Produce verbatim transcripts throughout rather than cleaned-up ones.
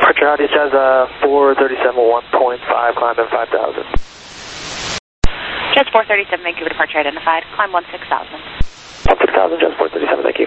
Departure Audi says uh, four thirty-seven, one point five, climb in five thousand. Just four thirty-seven, Vancouver departure identified, climb one six thousand. one six thousand, just four thirty-seven, thank you.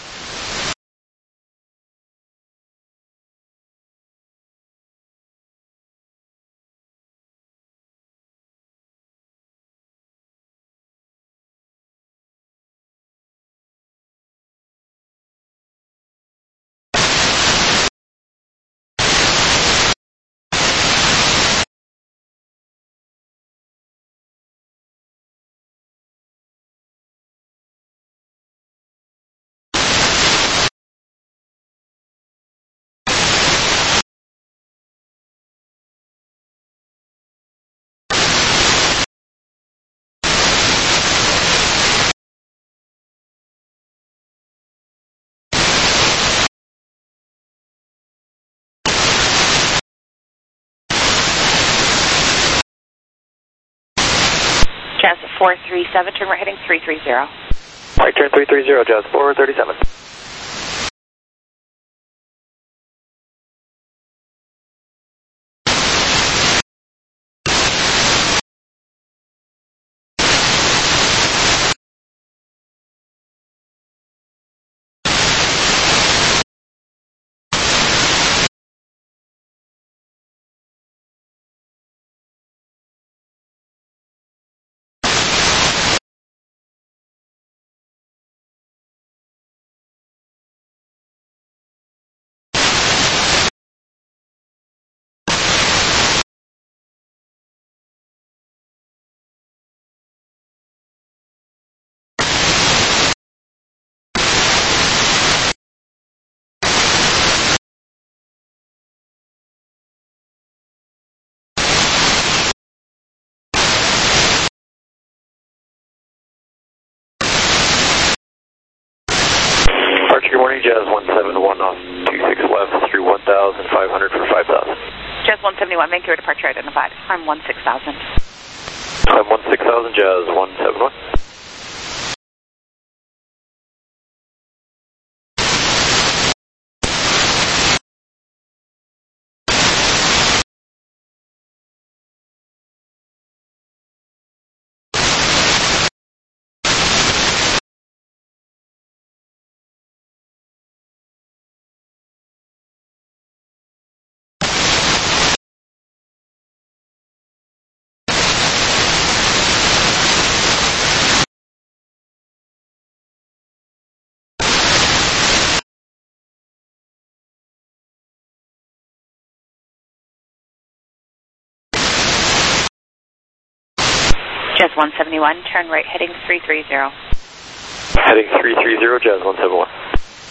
Jazz four three seven, turn right heading three three zero. Right turn three three zero, Jazz four thirty-seven. Departure, good morning, Jazz one seven one off two six left through one thousand five hundred for five thousand. Jazz one seventy-one, Vancouver departure identified, climb one six thousand. Climb one six thousand, Jazz one seven one. Jazz one seventy-one, turn right heading three three zero. Heading three three zero, Jazz one seven one.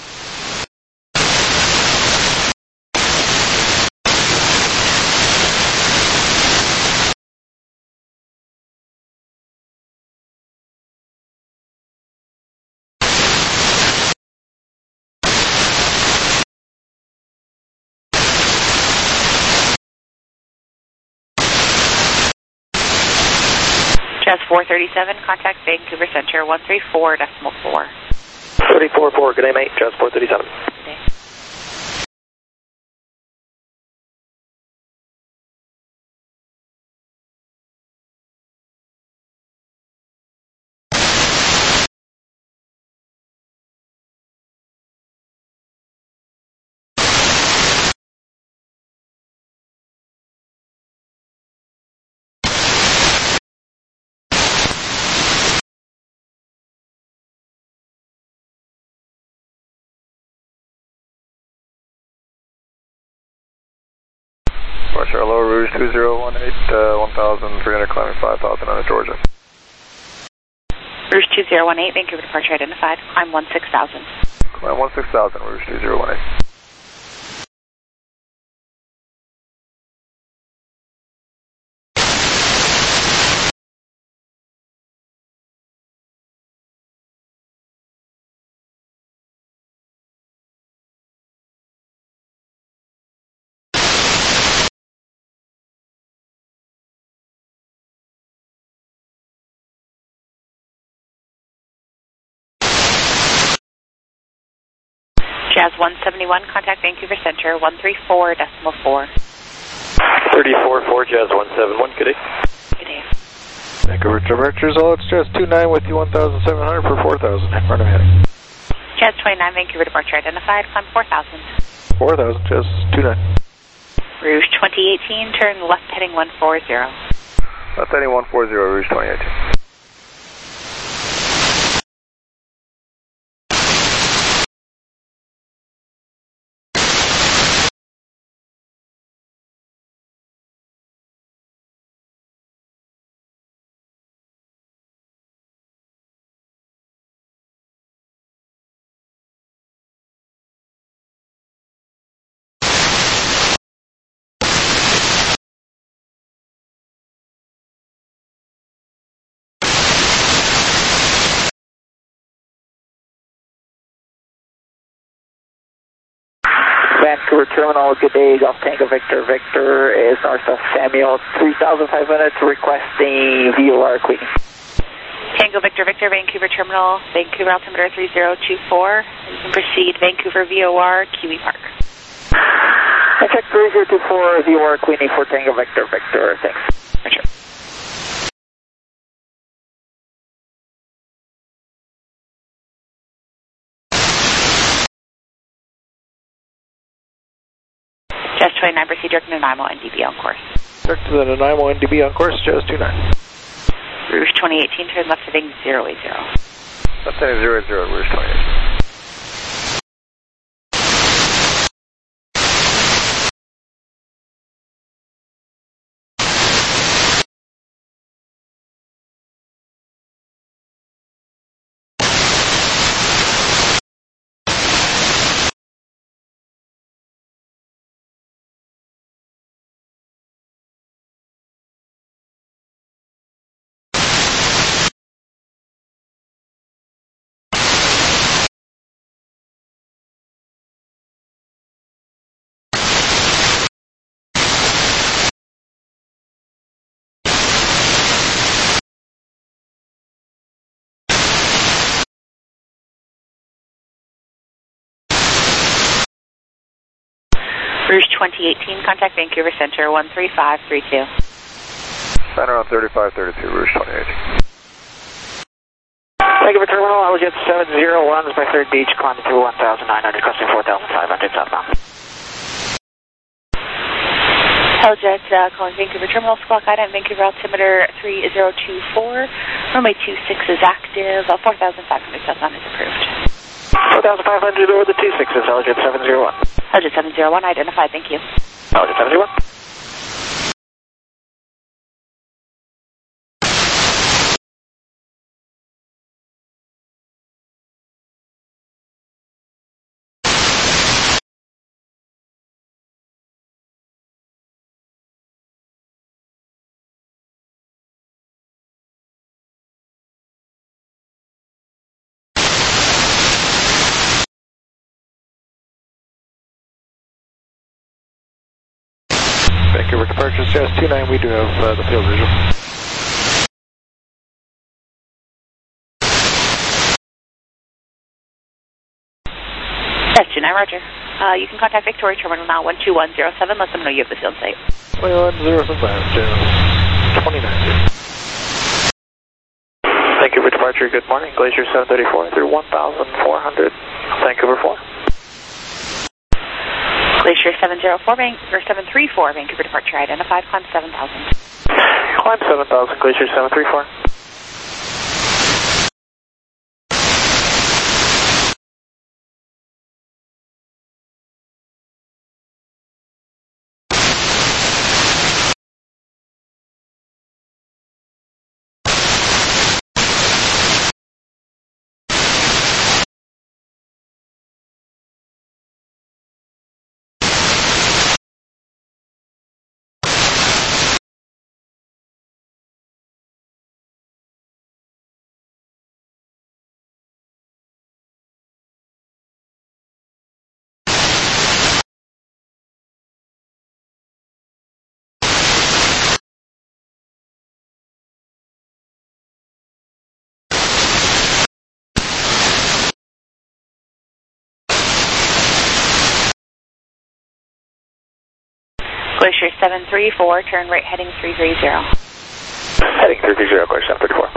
Jazz four thirty-seven, contact Vancouver Center one three four decimal four. thirty-four four, good day mate, Jazz four thirty-seven. Okay. Departure Lower Rouge two zero one eight, uh, one thousand three hundred climbing five thousand out of Georgia. Rouge two zero one eight, Vancouver departure identified, climb one six thousand. Climb one six thousand, Rouge two zero one eight. Jazz one seventy-one, contact Vancouver Center, one three four decimal four. thirty-four four, Jazz one seventy-one, good day. Good day. Vancouver departures, all it's just two nine with you one thousand seven hundred for four thousand. Run ahead. Jazz twenty-nine, Vancouver departure identified, climb four thousand. four thousand, just two nine. Rouge twenty eighteen, turn left heading one four zero. Left heading one four zero, Rouge twenty eighteen. Vancouver Terminal, good day, Golf Tango Victor. Victor is north of Samuel, three thousand five hundred, requesting V O R Queen. Tango Victor Victor, Vancouver Terminal, Vancouver altimeter three zero two four. You can proceed Vancouver V O R, Kiwi Park. I check three zero two four, V O R Queenie for Tango Victor Victor, thanks. Roger. Jazz twenty-nine, proceed direct to Nanaimo N D B on course. Direct to the Nanaimo N D B on course, Jazz two nine. Rouge twenty eighteen, turn left heading zero eight zero. Left heading zero eight zero, Rouge twenty eighteen. Rouge twenty eighteen, contact Vancouver Center, one three five three two. Center on thirty-five thirty-two, Rouge twenty eighteen. Vancouver Terminal, I was at seven zero one, is my third beach, climbing through one thousand nine hundred, costing four thousand five hundred southbound. Helljet uh, calling Vancouver Terminal, squawk item, Vancouver altimeter three zero two four. Runway two six is active, uh, four thousand five hundred southbound is approved. four thousand five hundred over the two sixes, Helljet seven zero one. Helljet seven zero one, identified, thank you. Helljet seven zero one. Vancouver departures, Jazz two nine, we do have uh, the field visual. Jazz two nine, roger. Uh, you can contact Victoria Terminal now, one two one zero seven, let them know you have the field site. twenty-one zero seven, Jazz twenty-nine. Vancouver departure, good morning, Glacier seven thirty-four through one thousand four hundred, Vancouver four. Glacier seven zero four, Van or seven three four, Vancouver departure identified, climb seven thousand. Climb seven thousand, Glacier seven three four. Glacier seven three four, turn right heading three three zero. Heading three three zero, Glacier seven thirty-four.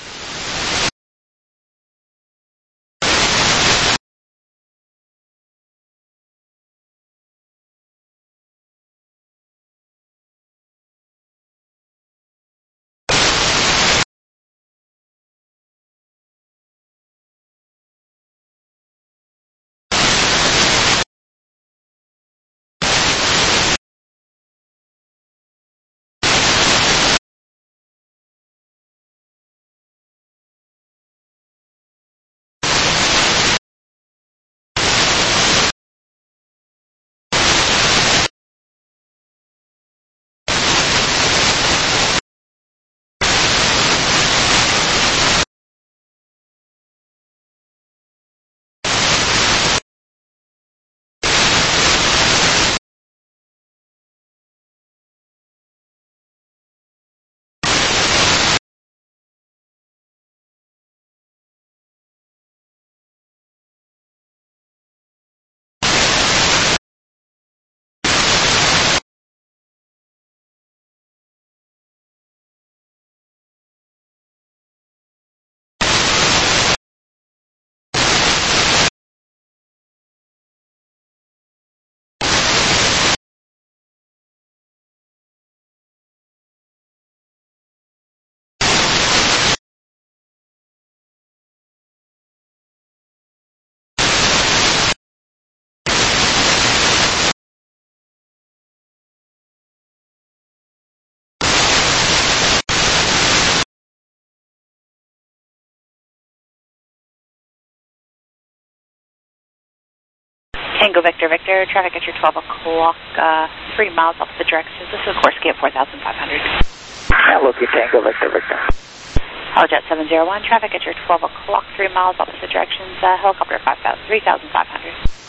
Tango Victor Victor, traffic at your twelve o'clock, uh, three miles off the directions. This is Corsky at four thousand five hundred. Yeah, looking Tango Victor Victor. Holojet seven zero one, traffic at your twelve o'clock, three miles opposite directions, uh, helicopter three thousand five hundred.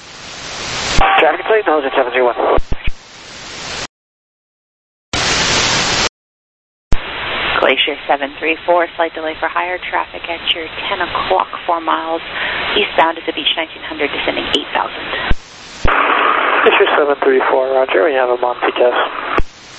Traffic plate, Holojet seven zero one. Glacier seven three four, slight delay for higher traffic at your ten o'clock, four miles eastbound is the Beach nineteen hundred, descending eight thousand. Glacier seven three four, roger, we have a Monty test.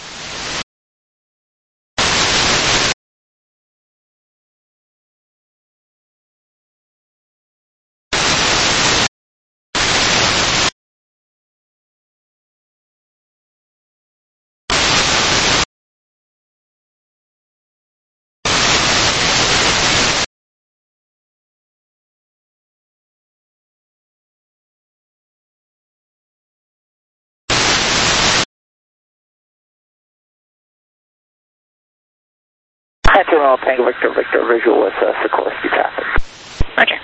Terminal Tango Victor Victor, visual with uh, Sikorsky traffic. Roger.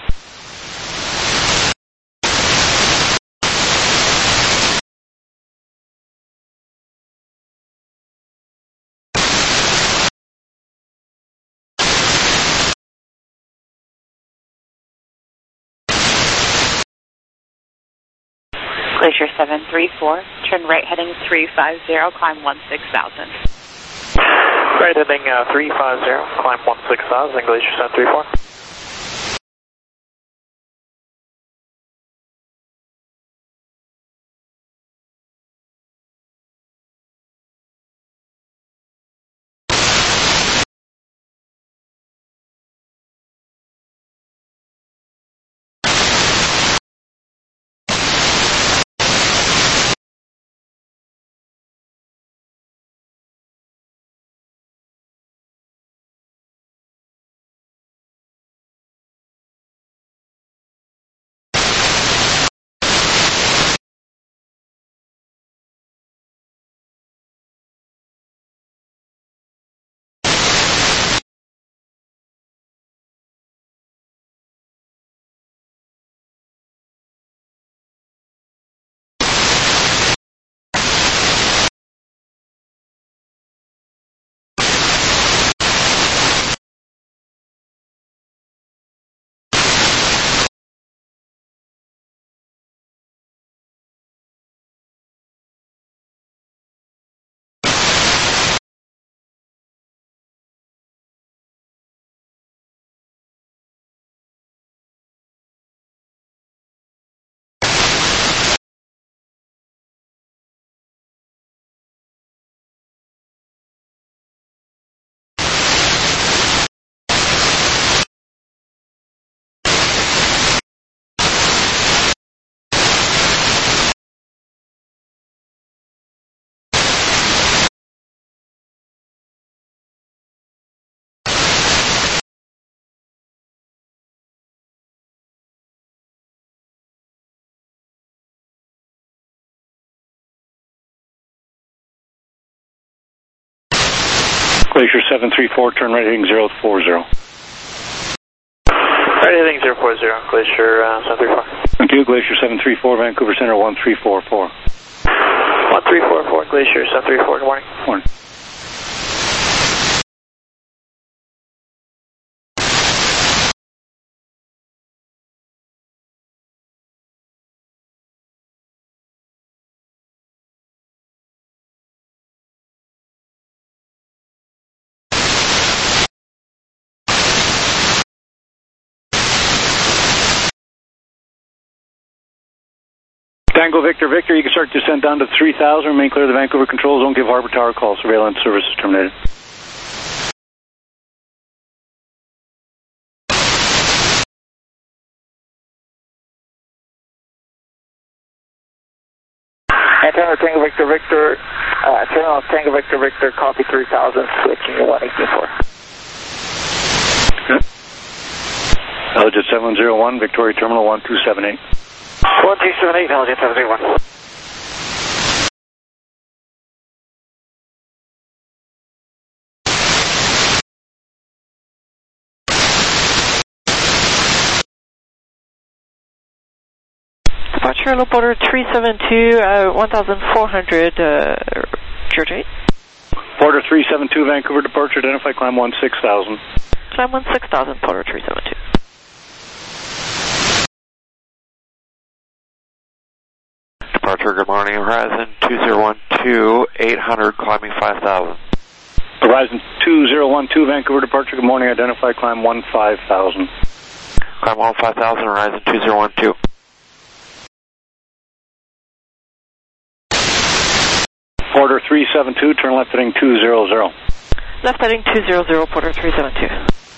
Glacier seven three four, turn right heading three five zero, climb one six thousand. Right heading uh, three five zero, climb one six thousand, Glacier seven three four. Glacier seven three four, turn right heading zero four zero. Right heading zero four zero, Glacier uh, seven three four. Thank you, Glacier seven three four, Vancouver Center one three four four. one three four four, Glacier seven three four, good morning. Morning. Tango Victor Victor, you can start descent down to three thousand, remain clear of the Vancouver control zone, give Harbor Tower call, surveillance services terminated. Antenna Tango Victor Victor, uh, Terminal Tango Victor Victor, copy three thousand, switching to one eighteen four. Okay. Aljet seven zero one, Victoria Terminal one two seven eight. one two seven eight, Aljet seven zero one. Departure low border three seven two, uh, one thousand four hundred, uh, George eight. Border three seven two, Vancouver departure, identify climb one six thousand. Climb one six thousand, border three seven two. Departure, good morning, Horizon two zero one two, eight hundred, climbing five thousand. Horizon two zero one two, Vancouver departure, good morning, identify climb one five thousand. Climb one five thousand, Horizon two zero one two. Border three seven two, turn left heading two zero zero. Left heading two zero zero, border three seven two.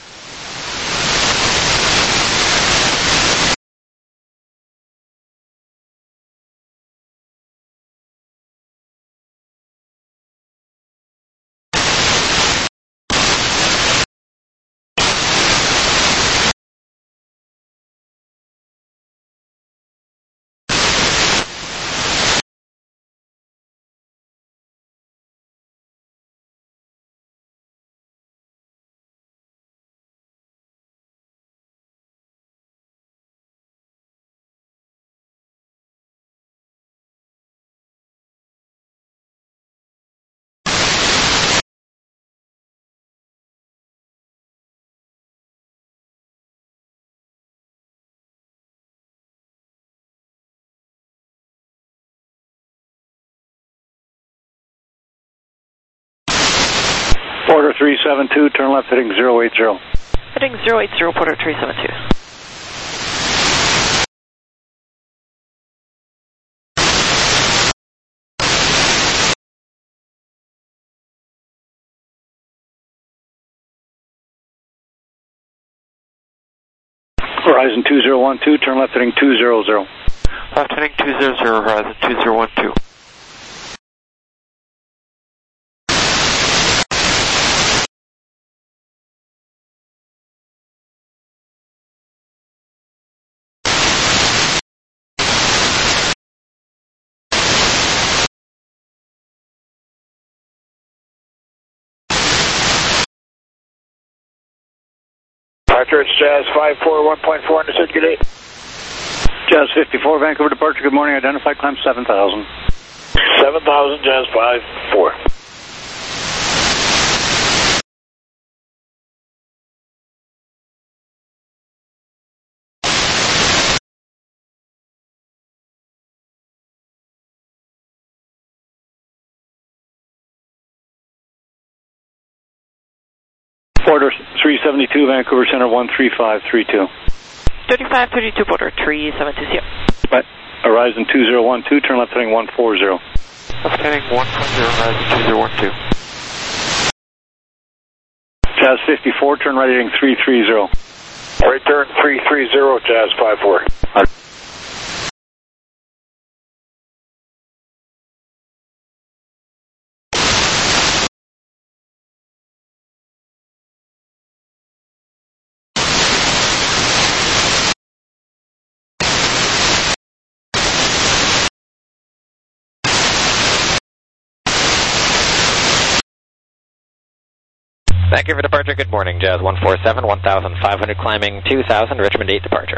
Border three seven two, turn left heading zero eight zero. Heading zero eight zero, border three seven two. Horizon two zero one two, turn left heading two zero zero. Left heading two zero zero, Horizon two zero one two. Departure, it's Jazz five four, one point four, understood, good day. Jazz fifty-four, Vancouver departure, good morning, identify climb seven thousand. seven thousand, Jazz five four. Border three seventy-two, Vancouver Center one three five three two. thirty-five thirty-two, border three seven two zero. Right. Horizon two zero one two, turn left heading one four zero. Left heading one four zero, Horizon two zero one two. Jazz fifty-four, turn right heading three three zero. Right turn three three zero, Jazz five four. Right. Vancouver departure, good morning. Jazz one four seven, one thousand five hundred climbing two thousand, Richmond eight departure.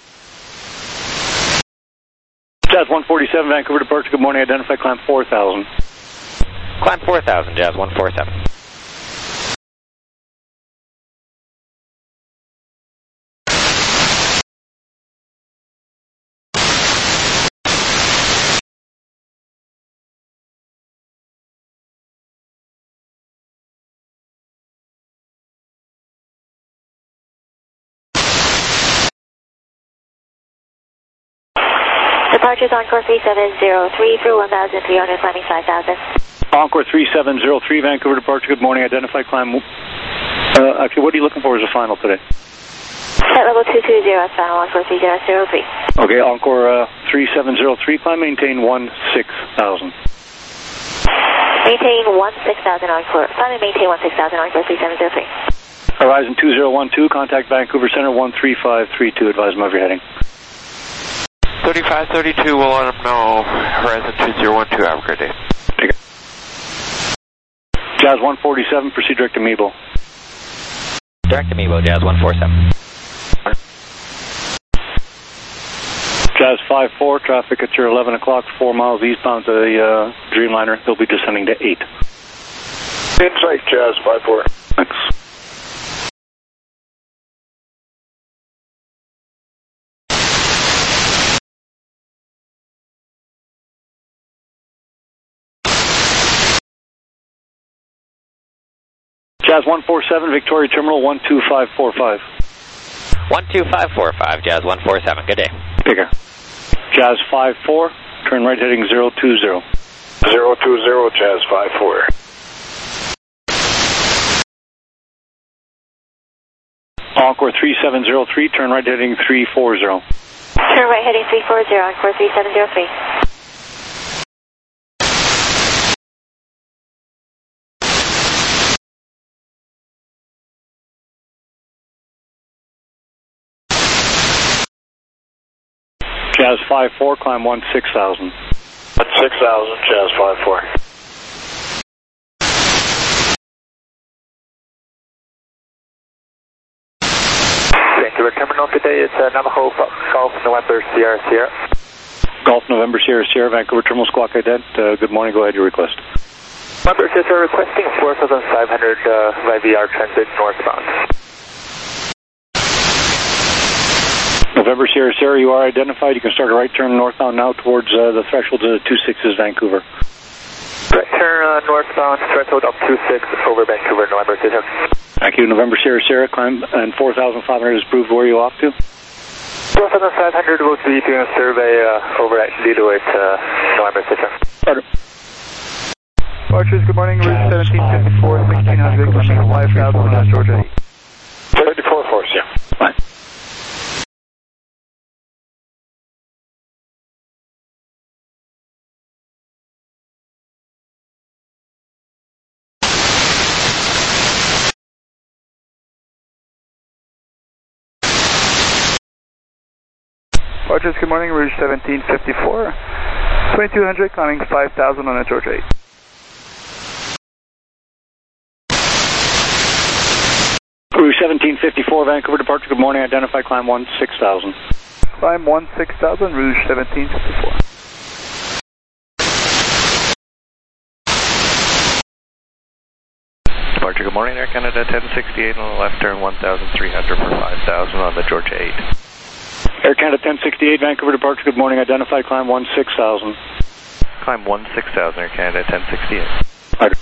Jazz one forty-seven, Vancouver departure, good morning. Identify climb four thousand. Climb four thousand, Jazz one four seven. Departures Encore three seven zero three through one thousand three hundred, climbing five thousand. Encore three seven zero three, Vancouver departure, good morning. Identify climb. Uh, actually, what are you looking for as a final today? Set level two two zero, final Encore three zero zero three. Okay, Encore uh, three seven zero three, climb, maintain one six thousand. Maintain one six thousand Encore. Climb and maintain one six thousand Encore three seven zero three. Horizon two zero one two, contact Vancouver Center one three five three two, advise them of your heading. thirty-five thirty-two, we'll let them know. Horizon two zero one two, have a great day. Take it. Jazz one forty-seven, proceed direct to Meebo. Direct to Meebo, Jazz one four seven. Jazz five four, traffic at your eleven o'clock, four miles eastbound to the uh, Dreamliner. They'll be descending to eight. Insight, Jazz five four. Thanks. Jazz one four seven, Victoria Terminal one two five four five. one two five four five, Jazz one four seven, good day. Take care. Jazz five four, turn right heading zero two zero. zero two zero, Jazz five four. Encore three seven zero three, turn right heading three four zero. Turn right heading three four zero, Encore three seven zero three. Jazz five four, climb one six thousand. one six thousand, Jazz five four. Vancouver Terminal, good day. It's uh, Navajo Golf November Sierra Sierra. Golf November Sierra Sierra, Vancouver Terminal Squawk Ident. Uh, good morning, go ahead, your request. November Sierra requesting four thousand five hundred uh, Y V R transit northbound. November Sierra Sierra, you are identified. You can start a right turn northbound now towards uh, the threshold of the two sixes, Vancouver. Right turn uh, northbound, threshold of two six over Vancouver, November Sierra. Thank you. November Sierra Sierra, climb, and four thousand five hundred is proved. Where are you off to? four thousand five hundred will be doing a survey uh, over at Lillooet, uh, November Sierra. Order. Archers, good morning. Route seventeen fifty-four, sixteen hundred, climbing five thousand on Georgia eight. thirty-four force, yeah. Fine. Archers, good morning. Route seventeen fifty-four, twenty-two hundred, climbing five thousand on Georgia eight. Route seventeen fifty-four, Vancouver departure, good morning. Identify climb one six thousand. Climb one six thousand, Rouge seventeen fifty-four. Departure, good morning, Air Canada ten sixty-eight on the left turn one thousand three hundred for five thousand on the Georgia eight. Air Canada ten sixty-eight, Vancouver departure, good morning. Identify climb one six thousand. Climb one six thousand, Air Canada ten sixty-eight. Roger.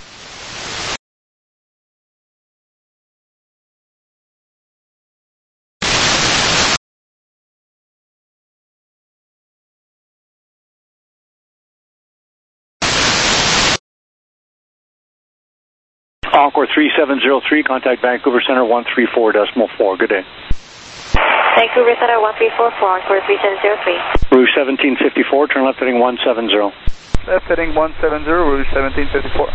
Encore three seven zero three, contact Vancouver Center one three four decimal four. Good day. Vancouver Center one three four four, Encore three seven zero three. Rouge seventeen fifty-four, turn left heading one seven zero. Left heading one seven zero, Rouge seventeen fifty-four.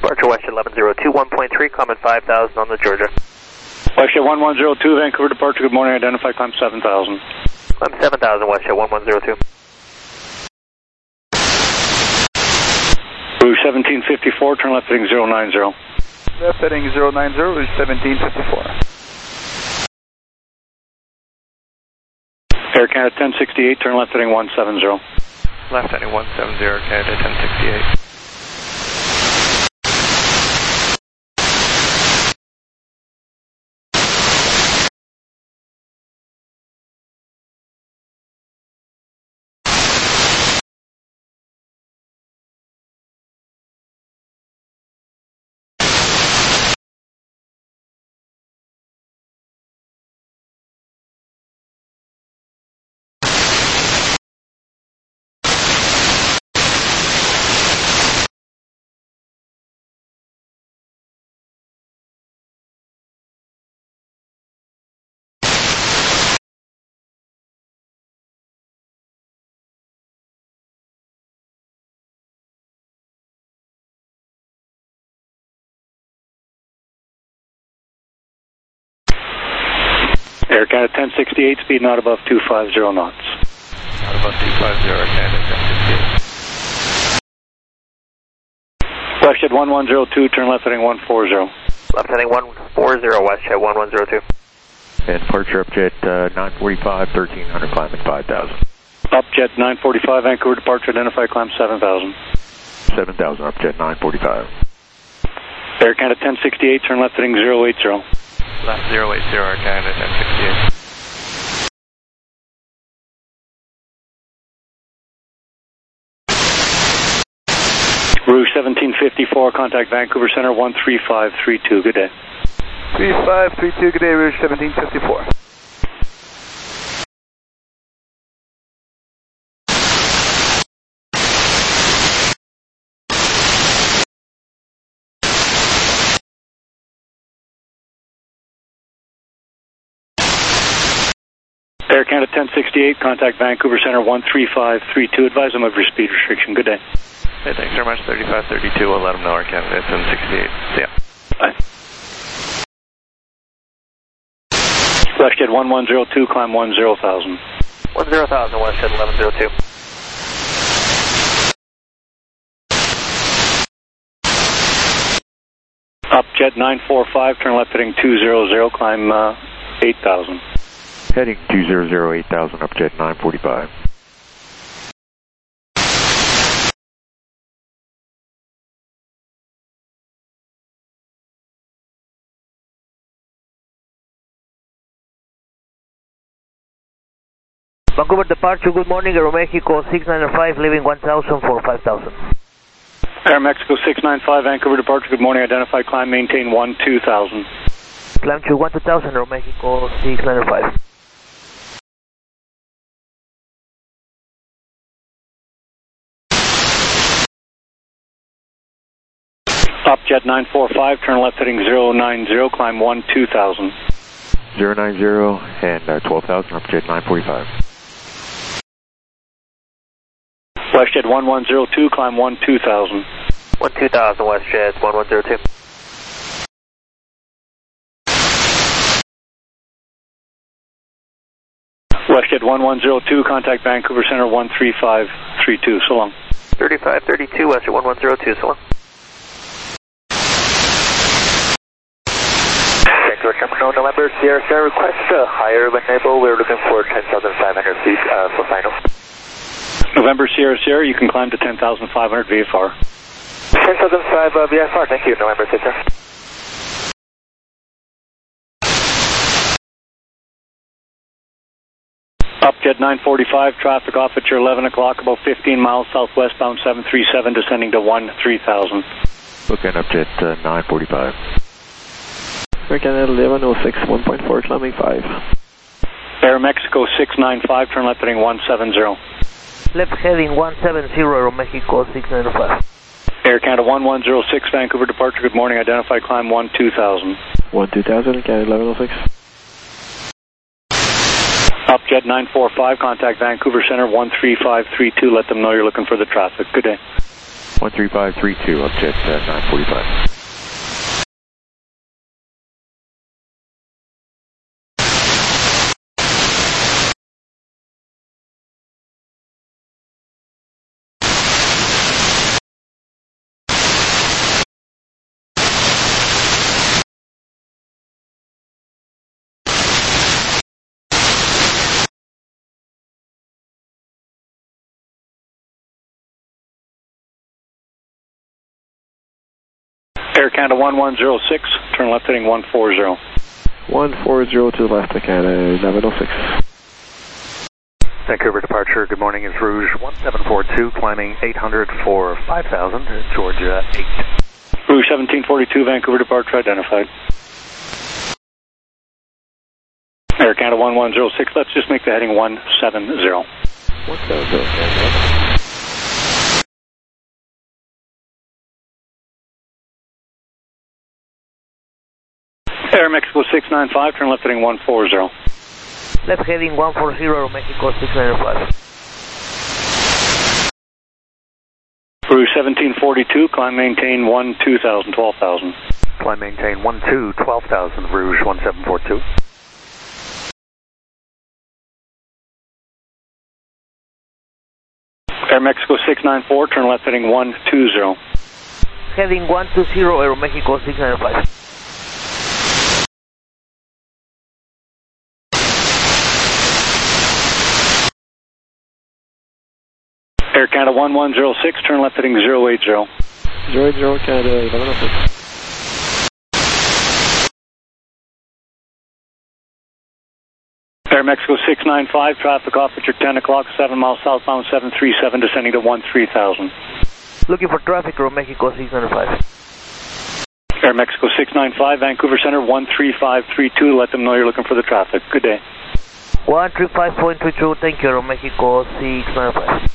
Departure WestJet eleven zero two, one point three, climbing five thousand on the Georgia. WestJet one one zero two, Vancouver departure, good morning, identify climb seven thousand. Climb seven thousand, WestJet one one zero two. Rouge seventeen fifty-four, turn left heading zero nine zero. Left heading zero nine zero, Rouge seventeen fifty-four. Air Canada ten sixty-eight, turn left heading one seven zero. Left heading one seven zero, Canada ten sixty-eight. Air Canada ten sixty-eight, speed not above two fifty knots. Not above two fifty, Canada ten sixty-eight. WestJet one one zero two, turn left heading one forty. Left heading one forty, WestJet one one zero two. And departure upjet uh, nine forty-five, thirteen hundred, climbing five thousand. Upjet nine forty-five, Vancouver departure, identify climb seven thousand. seven thousand, upjet nine forty-five. Air Canada ten sixty-eight, turn left heading zero eight zero. Left zero eight zero, Canada ten sixty-eight. Rouge seventeen fifty-four, contact Vancouver Center one three five three two, good day. three five three two, good day, Rouge seventeen fifty-four. Air Canada ten sixty-eight, contact Vancouver Center one three five three two, advise them of your speed restriction, good day. Hey, thanks very much, thirty-five thirty-two, we'll let them know our Canada ten sixty-eight. See ya. Bye. WestJet one one zero two, climb one zero thousand. one zero thousand, WestJet eleven zero two. Upjet nine forty-five, turn left heading two hundred, climb uh, eight thousand. Heading two hundred, eight thousand, upjet nine forty-five. Vancouver departure, good morning, Aeromexico six nine five, leaving one thousand for five thousand. Air Mexico six nine five, Vancouver departure, good morning, identify climb, maintain one two thousand. Climb to one two thousand, Aeromexico six nine five. Upjet nine forty-five, turn left heading zero nine zero, climb one two thousand. zero nine zero and uh, twelve thousand, upjet nine forty-five. WestJet one one zero two, climb one two thousand. one two thousand, WestJet one one zero two. WestJet one one zero two, contact Vancouver Center one three five three two, so long. thirty-five thirty-two, WestJet one one zero two, so long. Terminal November, Sierra Sierra, request a higher when able. We're looking for ten thousand five hundred feet uh, for final. November, Sierra Sierra, you can climb to ten thousand five hundred V F R. ten thousand five uh, V F R, thank you, November, Sierra. Upjet nine forty-five, traffic off at your eleven o'clock, about fifteen miles southwestbound seven three seven, descending to one three thousand. Looking upjet uh, nine forty-five. Air Canada eleven oh six, one point four, climbing five. Air Mexico six nine five, turn left heading one seven zero. Left heading one seven zero, Mexico six nine five. Air Canada one one zero six, Vancouver departure, good morning, identify climb one two thousand. one two thousand, Canada eleven oh six. Upjet nine forty-five, contact Vancouver Center one three five three two, let them know you're looking for the traffic, good day. one three five three two, upjet uh, nine forty-five. Air Canada one one zero six, turn left heading one four zero. one four zero to the left, Canada eleven oh six. Vancouver departure, good morning, is Rouge one seven four two, climbing eight hundred for five thousand, Georgia eight. Rouge seventeen forty-two, Vancouver departure identified. Air Canada one one zero six, let's just make the heading one seven zero. one seven zero, Canada. Air Mexico six nine five, turn left heading one four zero. Left heading one four zero, Mexico six nine five. Rouge seventeen forty-two, climb maintain one two thousand, twelve thousand. Climb maintain one two, twelve thousand, Rouge one seven four two. Air Mexico six nine four, turn left heading one two zero. Heading one two zero, Aero Mexico six nine five. Air Canada one one zero six, turn left heading zero eight zero. zero eight zero, Canada eleven oh six. Air Mexico six nine five, traffic off at your ten o'clock, seven miles southbound seven three seven, descending to one three thousand. Looking for traffic, Aero Mexico six nine five. Air Mexico six nine five, Vancouver Center one three five three two, let them know you're looking for the traffic. Good day. one three five point three two, thank you, Aero Mexico six nine five.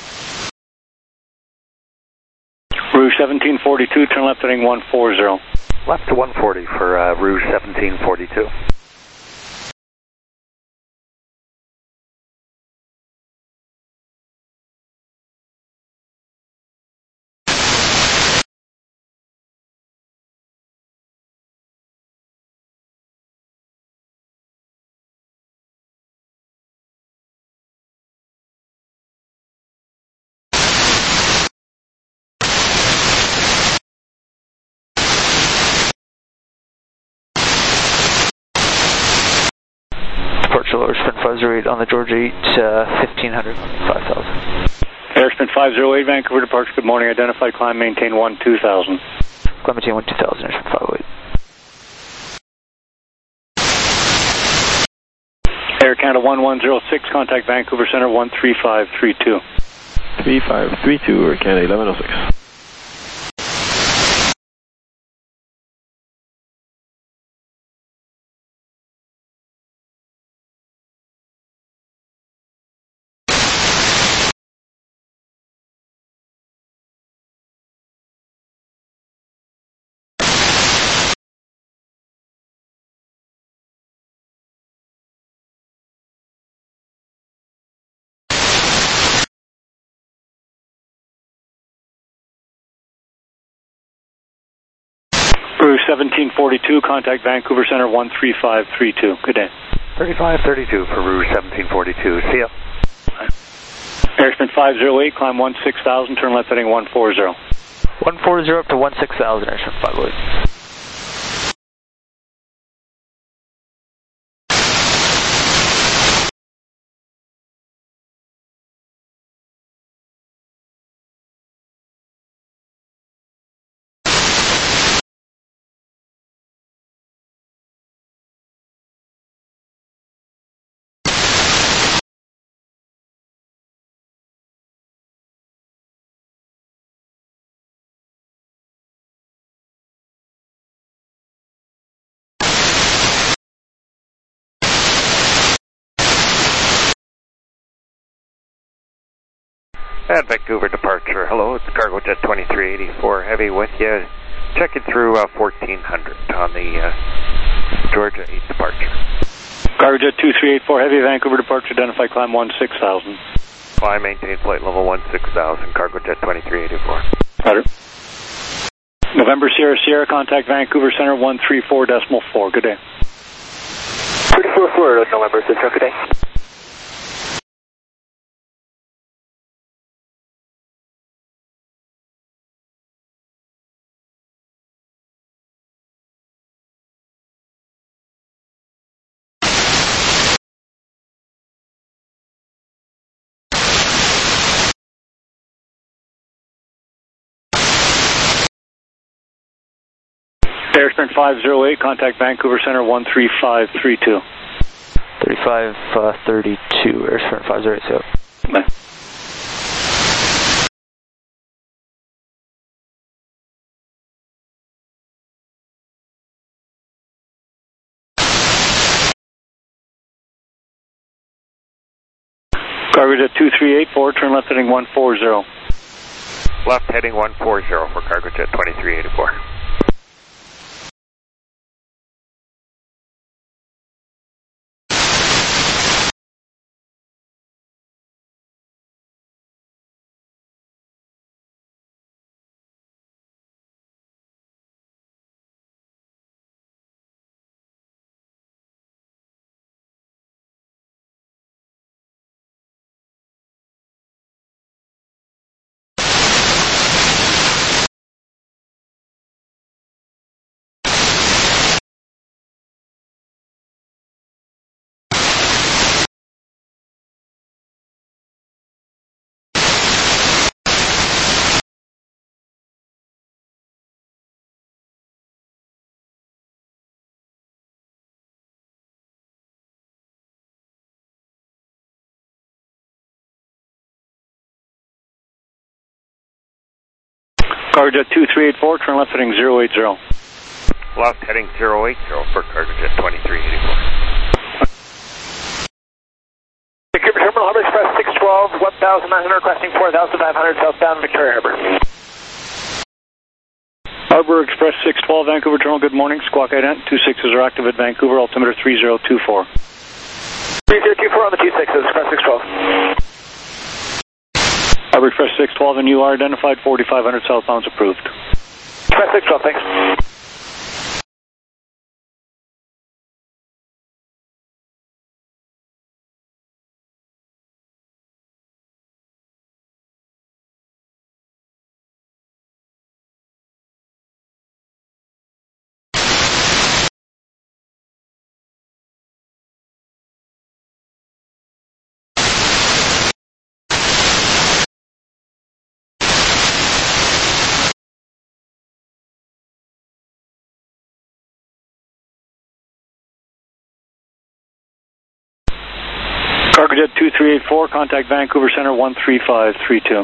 Rouge seventeen forty-two, turn left heading one four zero. Left to one forty for uh, Rouge seventeen forty-two. Airspin five zero eight on the Georgia eight, uh, fifteen hundred, five thousand. Airspin five zero eight, Vancouver departure, good morning, identified climb, maintain one two thousand. Climb maintain one two thousand, Airspin five zero eight. Air Canada one one zero six, contact Vancouver Center one three five three two. three five three two, Air Canada eleven oh six. Rouge seventeen forty-two, contact Vancouver Center one three five three two. Good day. thirty-five thirty-two for Rouge seventeen forty-two. See ya. Airspin five zero eight, climb one six thousand, turn left heading one four zero. one four zero up to one six thousand, Airspin five zero eight. At Vancouver departure, hello, it's Cargojet twenty-three eighty-four Heavy with you. Checking through uh, fourteen hundred on the uh, Georgia eight departure. Cargojet two three eight four Heavy, Vancouver departure, identify climb one six thousand. Climb, maintain flight level one six thousand, Cargojet twenty-three eighty-four. Roger. November Sierra Sierra, contact Vancouver Center one three four decimal four. Good day. three four four, November Center, good day. Airsprint five zero eight, contact Vancouver Center one three five three two. thirty-five thirty-two, Airsprint five zero eight, so. Bye. Cargo Jet two three eight four, turn left heading one four zero. Left heading one four zero for Cargo Jet twenty-three eighty-four. Cargo Jet two three eight four, turn left heading zero eight zero. Left heading zero eight zero for Cargo Jet twenty-three eighty-four. Vancouver Terminal, Harbor Express six twelve, one thousand nine hundred, requesting four thousand five hundred, southbound Victoria Harbor. Harbor Express six twelve, Vancouver Terminal, good morning. Squawk ident, two sixes are active at Vancouver, altimeter three zero two four. three zero two four on the two sixes, Express six twelve. Harbor Express six twelve and you are identified, forty-five hundred southbound's approved. Express six twelve, thanks. Cargo Jet two three eight four, contact Vancouver Center one three five three two.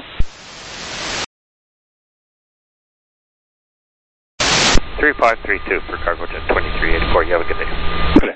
three five three two for Cargo Jet twenty-three eighty-four. You have a good day. Good day.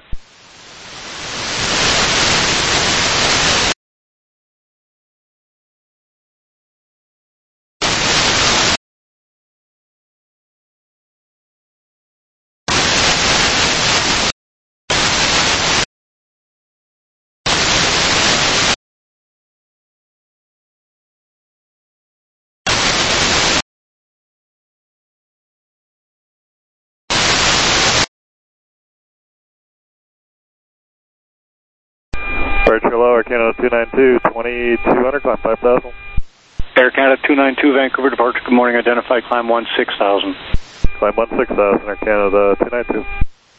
Departure low, Air Canada two nine two, twenty-two hundred, climb five thousand. Air Canada two nine two, Vancouver departure, good morning, identified, climb one six thousand. Climb one six thousand, Air Canada two nine two.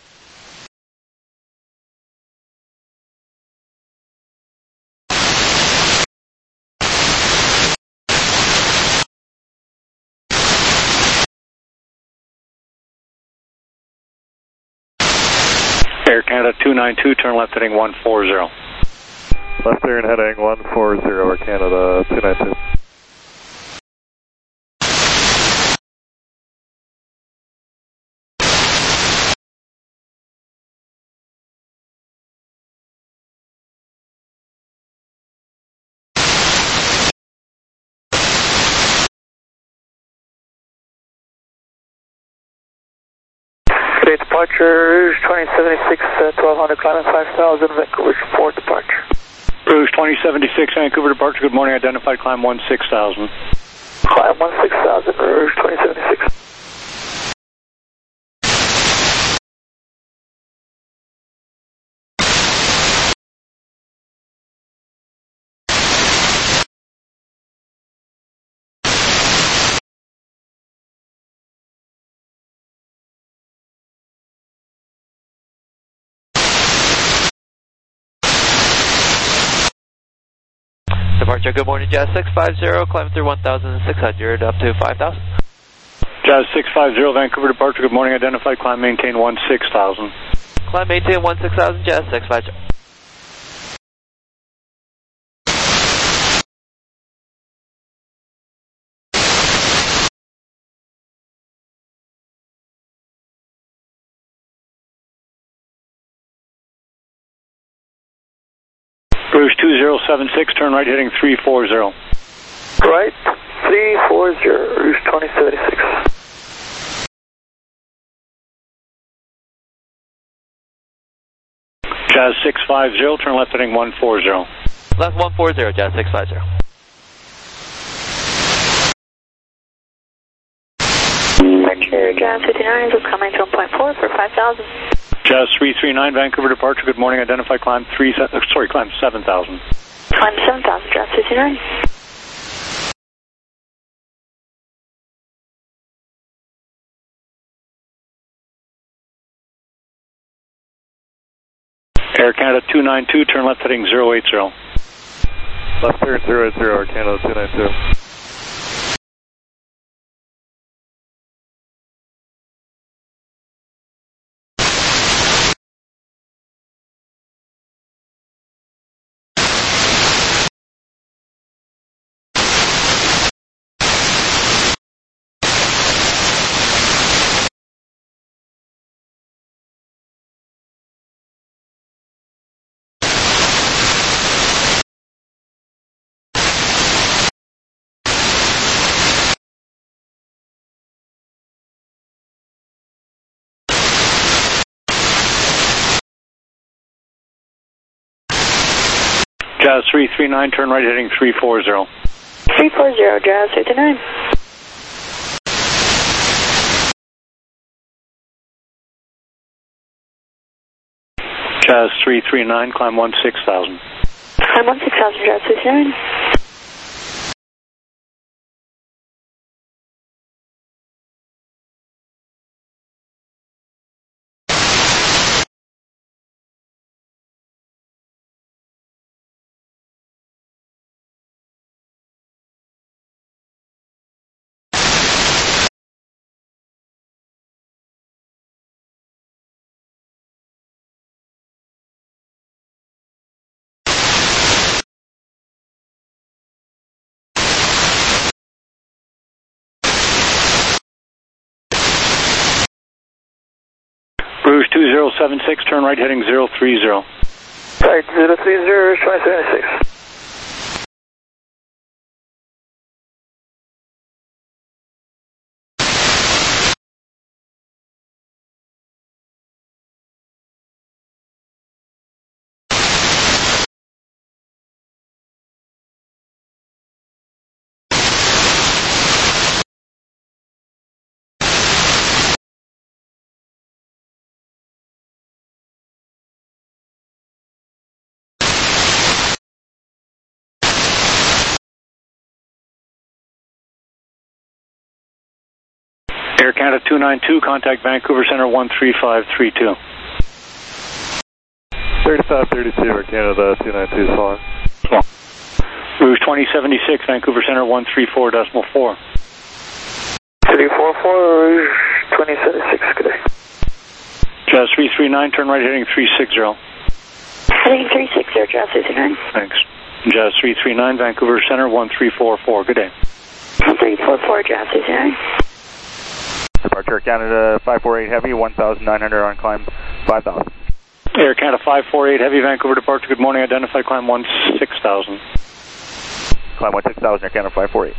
Air Canada two nine two, turn left heading one four zero. Left turn heading one four zero, Air Canada two nine two. Today departure, twenty seventy-six, uh, twelve hundred, climbing five thousand, Vancouver four departure. Rouge twenty seventy-six, Vancouver departure, good morning, identified, climb one six thousand. Climb one six thousand, Rouge twenty seventy-six. Departure, good morning, Jazz six five zero, climb through one thousand six hundred up to five thousand. Jazz six five zero, Vancouver departure, good morning, identified, climb maintain one six thousand. Climb maintain one six thousand, Jazz six five zero. Rouge two zero seven six, turn right heading three four zero. Right, three four zero, Rouge twenty seventy-six. Jazz six five zero, turn left heading one four zero. Left one four zero, Jazz six five zero. Departure, Jazz fifty-nine, is coming to one point four for five thousand. Jazz three three nine, Vancouver departure, good morning, identified, climb three, uh, sorry, climb seven thousand. Climb seven thousand, Jazz fifty-nine. Air Canada two nine two, turn left heading zero eight zero. Left turn zero eight zero, Air Canada two nine two. Jazz three three nine, turn right heading three four zero. three four zero, Jazz fifty-nine. Jazz three three nine, climb one six thousand. Climb one six thousand, Jazz fifty-nine. Rouge two zero seven six, turn right heading zero three zero. Right, zero three zero, twenty seventy-six. Air Canada two nine two, contact Vancouver Center one three five three two. thirty-five thirty-two, Air Canada two nine two, flying. Well, Rouge twenty seventy-six, Vancouver Center one three four decimal four. three four four, Rouge twenty seventy-six, good day. Jazz three three nine, turn right heading three six zero. Heading three six zero, Jazz fifty-nine. Thanks. Jazz three three nine, Vancouver Center one three four four, good day. three four four, Jazz fifty-nine. Departure Canada five four eight Heavy, one thousand nine hundred on climb five thousand. Air Canada five four eight Heavy, Vancouver departure, good morning, identified, climb one six thousand. Climb one six thousand, Air Canada five four eight.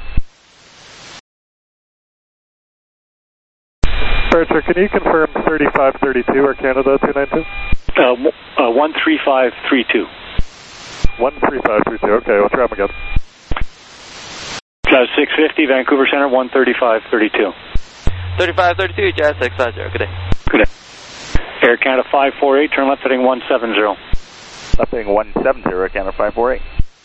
Departure, can you confirm thirty-five thirty-two, Air Canada two nine two? Uh, uh, one three five three two. one three five three two, okay, we'll try them again. Jazz Jazz six fifty, Vancouver Center, one thirty-five thirty-two. thirty-five thirty-two, Jazz six five zero. Good day. Good day. Air Canada five four eight, turn left heading one seven zero. Left heading one seven zero, Canada five four eight.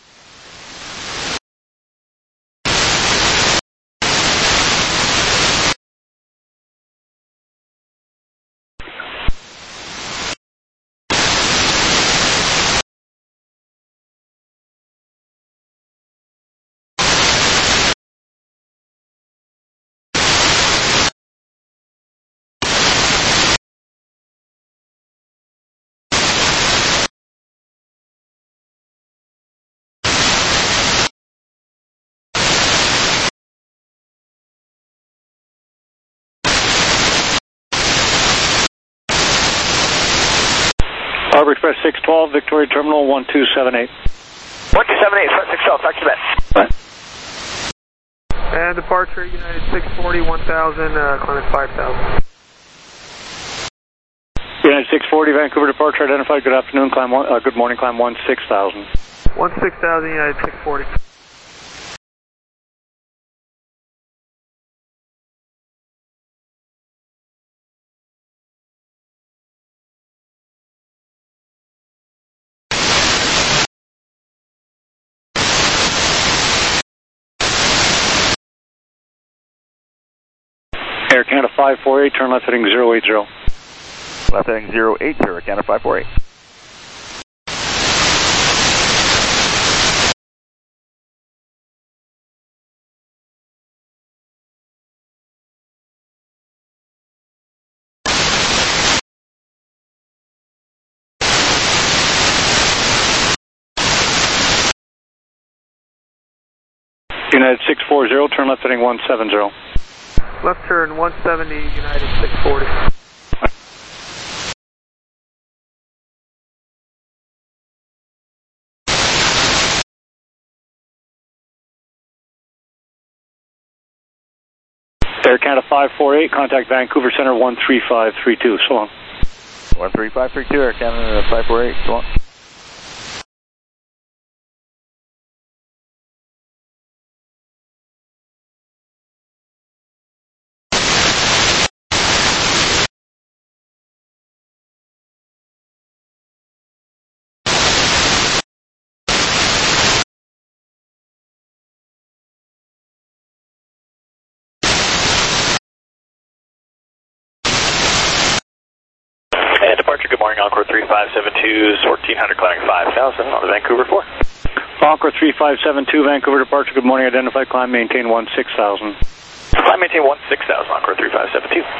Harbor Express six twelve, Victoria Terminal one two seven eight. one two seven eight, six twelve, talk to you Right. And departure, United six forty, one thousand, uh, climbing five thousand. United six forty, Vancouver departure identified. Good afternoon, climb one, uh, good morning, climb one six thousand. one six thousand, United six forty. Air Canada five four eight, turn left heading zero eight zero. Left heading zero eight zero, Canada five four eight. United six four zero, turn left heading one seven zero. Left turn one seventy, United six forty. Air Canada five four eight, contact Vancouver Center one three five three two. So long. one three five three two, Air Canada five four eight. So long. And departure, good morning, Encore three five seven two, fourteen hundred, climbing five thousand on the Vancouver four. Encore three five seven two, Vancouver departure, good morning, identified, climb, maintain one six thousand. Climb, maintain one six thousand, Encore three five seven two.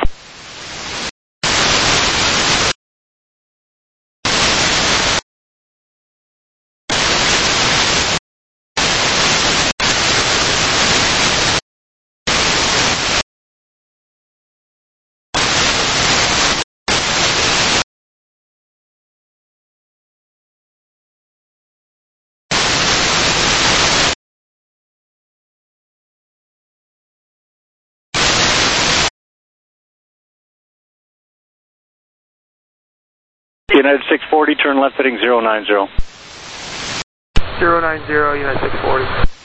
United six forty, turn left heading zero nine zero. zero nine zero, United six forty.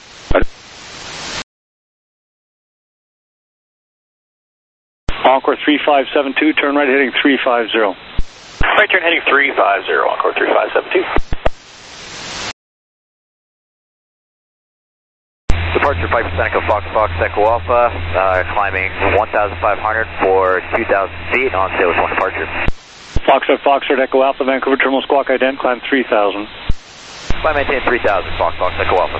Encore three five seven two, turn right heading three five zero. Right turn heading three five zero, Encore three five seven two. Departure Piper Seneca Fox Fox Echo Alpha, uh, climbing one thousand five hundred for two thousand feet on Sailors one departure. Foxtrot Foxtrot Echo Alpha, Vancouver Terminal Squawk Ident, climb three thousand. Climb maintain three thousand, Fox Fox Echo Alpha.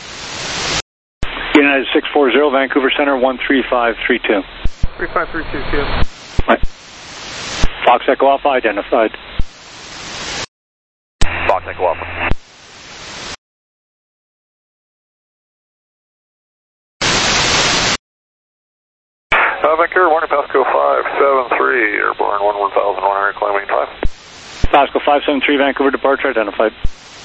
United six four zero, Vancouver Center one three five three two. three five three two, see you. Right. Fox Echo Alpha identified. Fox Echo Alpha. Uh, Vancouver, morning, Pasco five seven three, airborne one one thousand one hundred, climbing five. Pasco five seven three, Vancouver departure identified.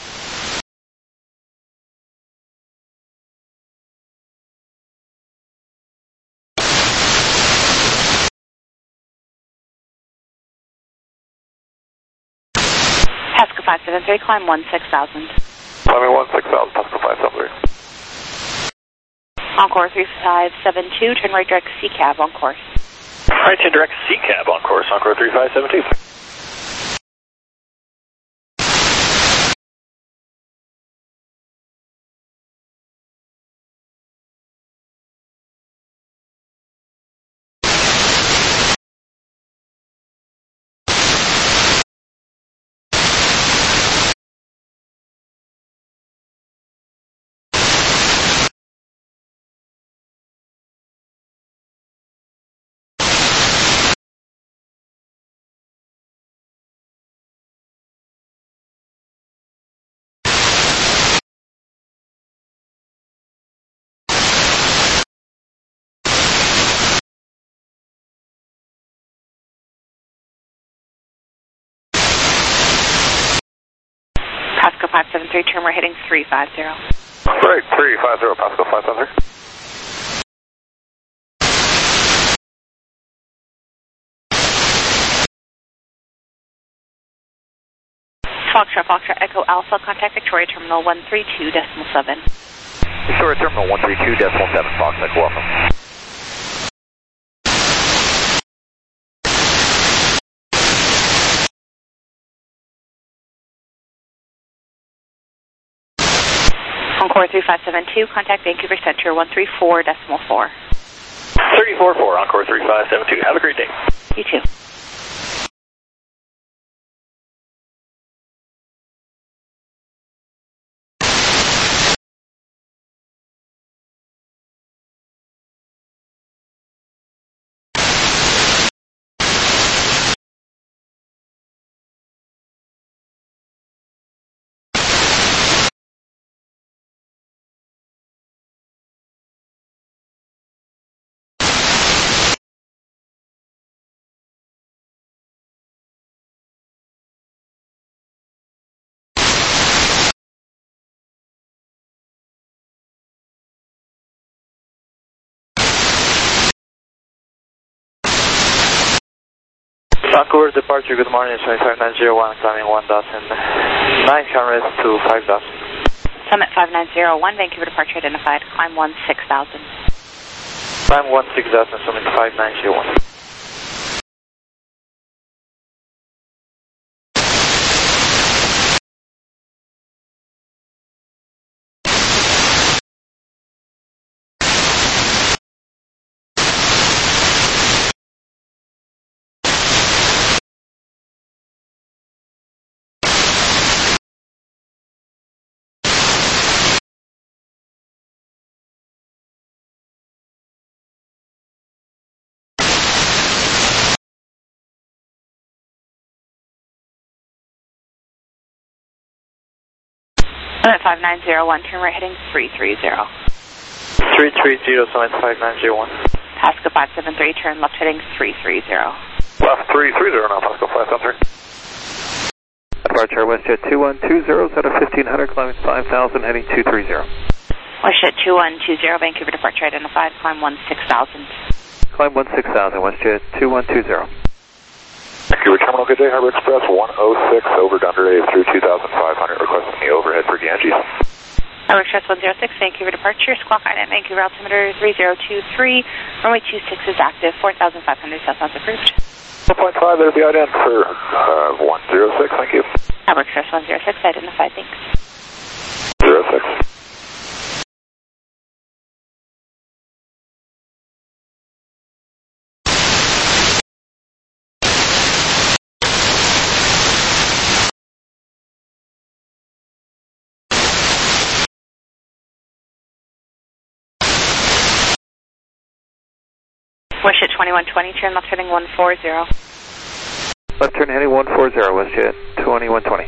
Pasco five seven three, climb one six thousand. Climbing one six thousand, Pasco five seven three. Encore three five seven two, turn right direct C cab on course. Right to direct C cab on course, Encore three five seven two. Pasco five seven three, turn we're heading three five zero. Right, three five zero, Pasco five seven three. Foxtrot, Foxtrot, Echo Alpha, contact Victoria Terminal one three two decimal seven. Victoria Terminal one three two decimal seven, Fox Echo Alpha. Encore three five seven two, contact Vancouver Center one three four decimal four. three four four, Encore three five seven two. Have a great day. You too. Vancouver departure, good morning, twenty-five nine zero one, climbing one thousand nine hundred to five thousand. Summit five nine zero one, Vancouver departure identified, climb one six thousand. Climb one six thousand, Summit five nine zero one. Summit five nine zero one, turn right heading three three zero. three three zero, Summit five nine zero one. Pasco five seven three, turn left heading three three zero. Left three three zero now, Pasco five seven three. Departure WestJet two one two zero, set of fifteen hundred, climbing five thousand, heading two three zero. WestJet two one two zero, Vancouver departure identified, climb one six thousand. Climb one six thousand, WestJet two one two zero. Vancouver Terminal, good day, Harbor Express one oh six, over Thunder Day through two thousand five hundred, requesting the overhead for Ganges. Harbor Express one oh six, Vancouver departure, squawk island, Vancouver altimeter three zero two three, runway two six is active, four thousand five hundred, Southbound approved. one point five, there's the ident for uh, one oh six, thank you. Harbor Express one oh six, identified, thanks. zero six. WestJet twenty-one twenty, turn left heading one four zero. Left turn heading one four zero, WestJet twenty-one twenty.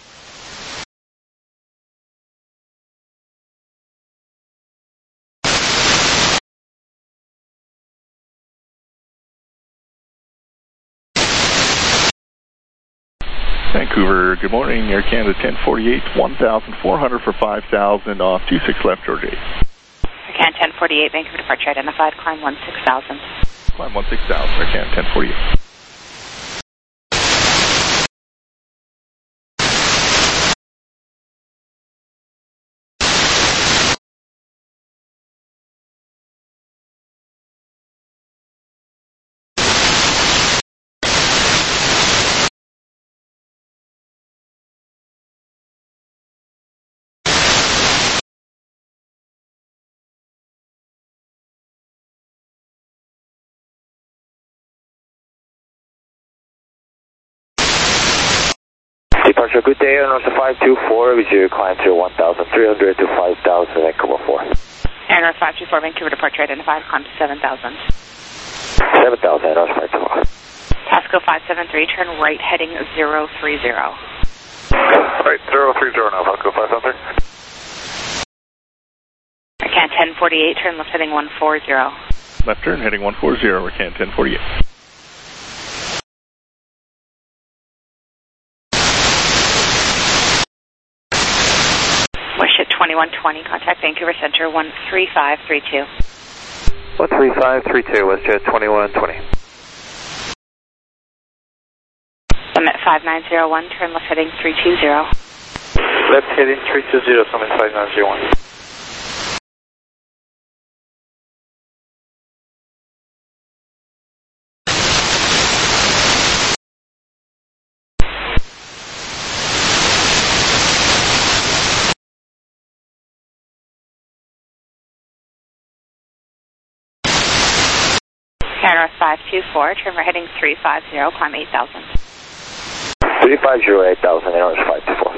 Vancouver, good morning, Air Canada ten forty-eight, one thousand four hundred for five thousand off two six left, Georgia eight. Air Canada ten forty-eight, Vancouver departure identified, climb one six thousand. Climb one six thousand, Air Canada ten forty-eight. departure. Good day, Air North five two four, with you climb to one thousand three hundred to five thousand, Vancouver four. Air North five two four, Vancouver departure identified, climb to seven thousand. seven thousand, Air North five two four. Pasco five seven three, turn right heading zero three zero. Right, zero three zero now, Pasco five seven three. Can ten forty-eight, turn left heading one four zero. Left turn heading one four zero, we can ten forty-eight. Wish at twenty-one twenty, contact Vancouver Center one three five three two. one three five three two, WestJet twenty-one twenty. Summit five nine zero one, turn left heading three two zero. Left heading three two zero, Summit five nine zero one. Air North five two four, turn right heading three five zero, climb eight thousand. three five zero, eight thousand, Air North five two four.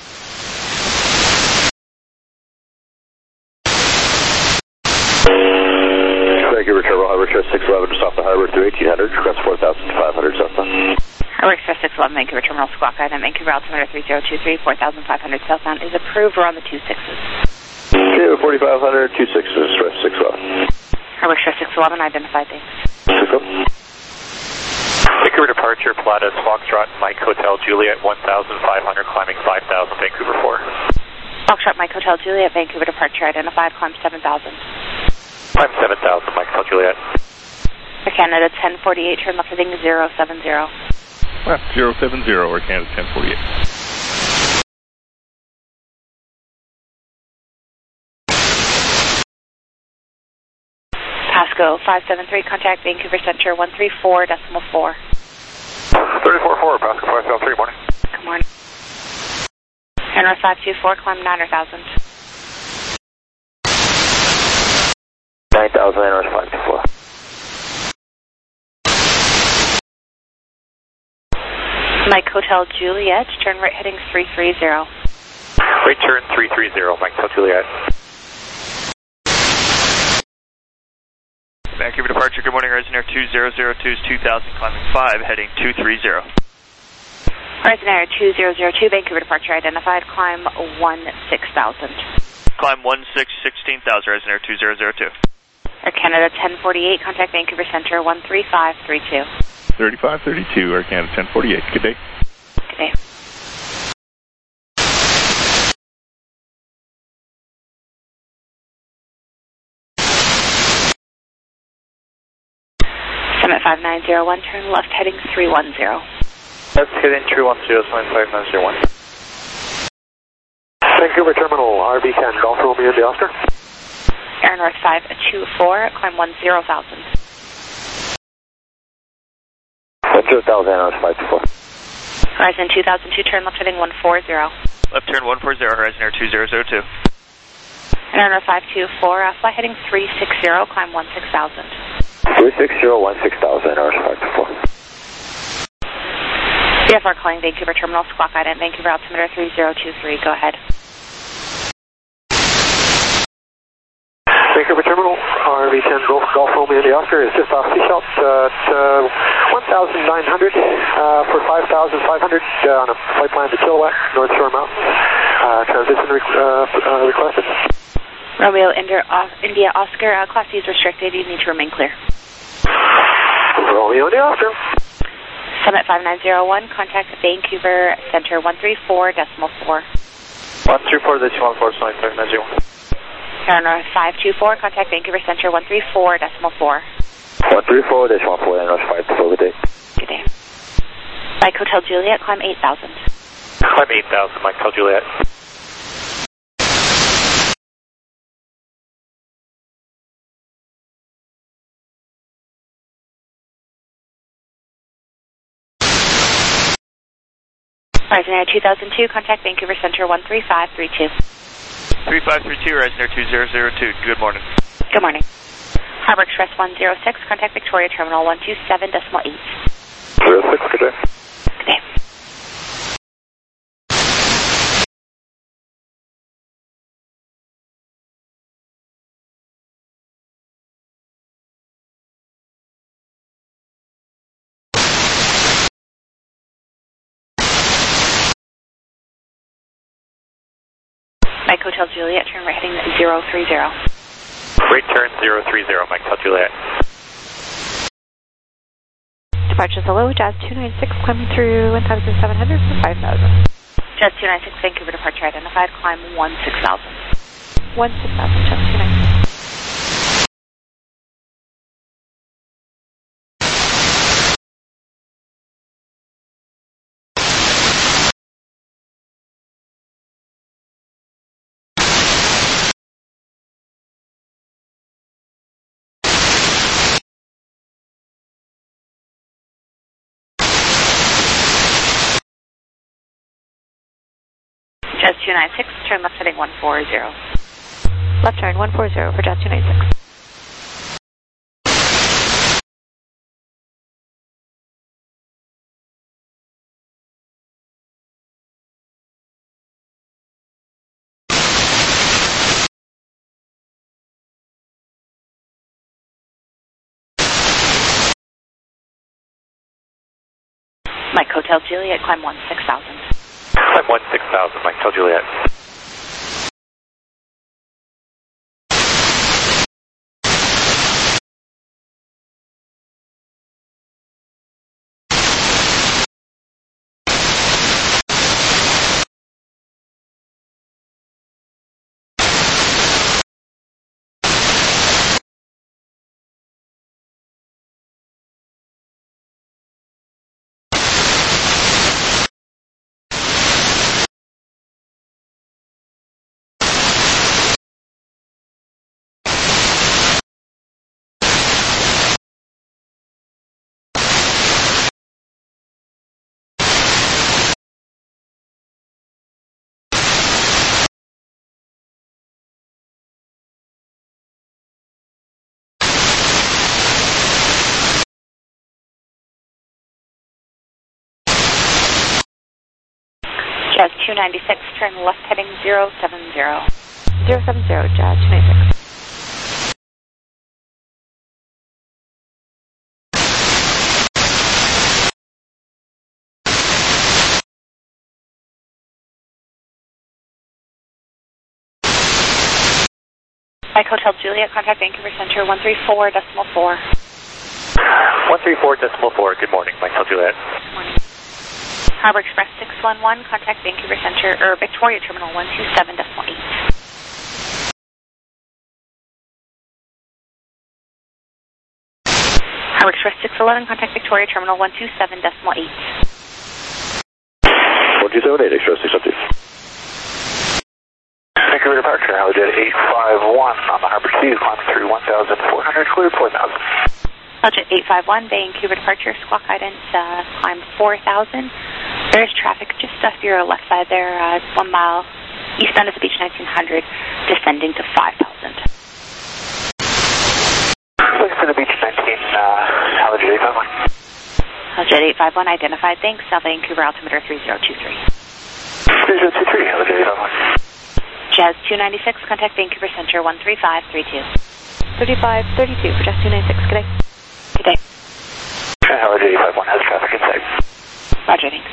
Vancouver Turbo, Harbor Express six eleven, just off the harbor through eighteen hundred, request four thousand five hundred southbound. Harbor Express six eleven, Vancouver Terminal, Squawk Island, Vancouver altimeter three zero two three, four thousand five hundred southbound is approved. We're on the two sixes. Okay, forty-five hundred, two sixes, Express six eleven. Harbor Express six eleven, identified, thanks. Vancouver departure, Pilatus, Foxtrot, Mike Hotel, Juliet, one thousand five hundred, climbing five thousand, Vancouver four. Foxtrot, Mike Hotel, Juliet, Vancouver departure, identified, climb seven thousand. Climb seven thousand, Mike Hotel, Juliet. For Canada, ten forty-eight, turn left heading zero seven zero. Left zero seven zero, or Canada ten forty-eight. Pasco five seven three, contact Vancouver Center one three four decimal four. thirty-four four, Pasco five seven three, morning. Good morning. Air North five two four, climb nine thousand. nine thousand, Air North five two four. Mike Hotel Juliet, turn right heading three three zero. Right turn three three zero, Mike Hotel, Juliet. Vancouver departure, good morning, Resonair two zero zero two is two thousand, climbing five, heading two three zero. Resonair two zero zero two, Vancouver departure identified, climb one six thousand. Climb one six sixteen thousand, Resonair two zero zero two. Air Canada ten forty-eight, contact Vancouver Center one three five three two. thirty-five thirty-two, Air Canada ten forty-eight, good day. Good day. Summit five nine zero one, turn left heading three one zero. Left heading three one zero, Summit five nine zero one. Vancouver Terminal, R V ten, Golf Romeo and the Oscar. Air North five two four, climb one zero thousand. one zero thousand, Air North five two four. Horizon two thousand two, turn left heading one four zero. Left turn one four zero, Horizon Air two zero zero two. Air North five two four, uh, fly heading three six zero, climb one six thousand. three six zero, one six thousand, Air North five two four. V F R calling Vancouver Terminal, Squawk Island, Vancouver altimeter three zero two three, go ahead. Vancouver Terminal, R V ten Golf, Golf Romeo and the Oscar is just off Seashell at uh, one thousand nine hundred uh, for five thousand five hundred uh, on a flight plan to Chilliwack, North Shore Mountains. Uh, transition re uh, uh, requested. Romeo India, uh, India Oscar, uh, Class C is restricted, you need to remain clear. Romeo and the Oscar. Summit five nine zero one, contact Vancouver Center one three four decimal four. one three four decimal four, Summit five nine zero one. Air North five two four, contact Vancouver Center one three four decimal four. one three four decimal four, Air North five two four, good day. Good day. Mike Hotel Juliet, climb eight thousand. Climb eight thousand, Mike Hotel, Juliet. Horizon Air two thousand two, contact Vancouver Center one three five three two. three five three two, Horizon Air two zero zero two, good morning. Good morning. Harbor Express one zero six, contact Victoria Terminal one two seven decimal eight. zero six, good day. Good day. Mike Hotel Juliet, turn right heading zero three zero. Right turn zero three zero, Mike Hotel Juliet. Departures hello, Jazz two nine six, climbing through one thousand seven hundred for five thousand. Jazz two nine six, Vancouver departure identified, climb one six thousand. one six thousand, Jazz two nine six. Jazz two nine six, turn left heading one four zero. Left turn one four zero for Jazz two nine six. Mike Hotel Juliet, climb one six thousand. Climb one six thousand, Mike Hotel Juliet. Jazz two ninety-six, turn left heading zero seven zero. zero seven zero, Jazz two ninety-six. Mike Hotel Juliet, contact Vancouver Center one three four decimal four. one three four decimal four, good morning, Mike Hotel Juliet. Good morning. Harbor Express six one one, contact Vancouver Center, or Victoria Terminal one two seven decimal eight. Harbor Express six eleven, contact Victoria Terminal one two seven decimal eight. one two seven eight, Express six one two. Vancouver departure, Halojet eight five one on the Harbor Speed, climb through one thousand four hundred, clear four thousand. Halojet eight five one, Vancouver departure, squawk guidance, uh, climb four thousand. There is traffic just off your left side there, uh, one mile eastbound of the beach nineteen hundred, descending to five thousand. Thanks to the beach nineteen, uh, Halojet eight five one. Halojet eight five one identified, thanks, South Vancouver altimeter three zero two three. three zero two three, Halojet eight five one. Jazz two ninety-six, contact Vancouver Center one three five three two. thirty-five thirty-two for Jazz two ninety-six, good day. Good day. Halojet eight five one has traffic inside. Roger, thanks.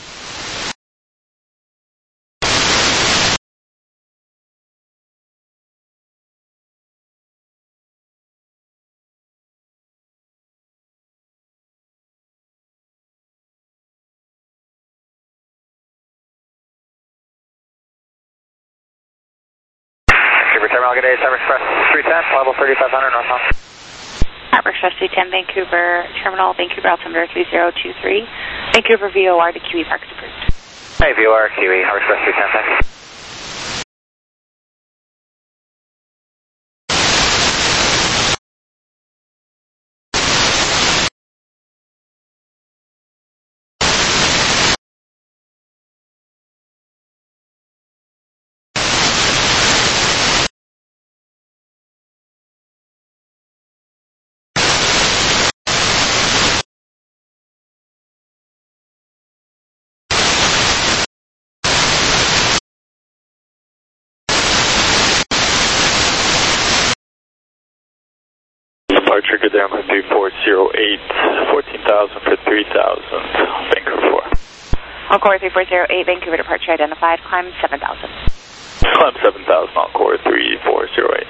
Vancouver Terminal, good day, Harbor Express three ten, level thirty-five hundred northbound. Harbor Express three ten, Vancouver Terminal, Vancouver altimeter three zero two three. Vancouver V O R to Q E Parks approved. Hey, V O R, Q E, Harbor Express three ten, thanks. Departure, good day, I'm three four zero eight, fourteen thousand for three thousand, Vancouver four. Encore three four zero eight, Vancouver departure identified, climb seven thousand. Climb seven thousand, Encore three four zero eight.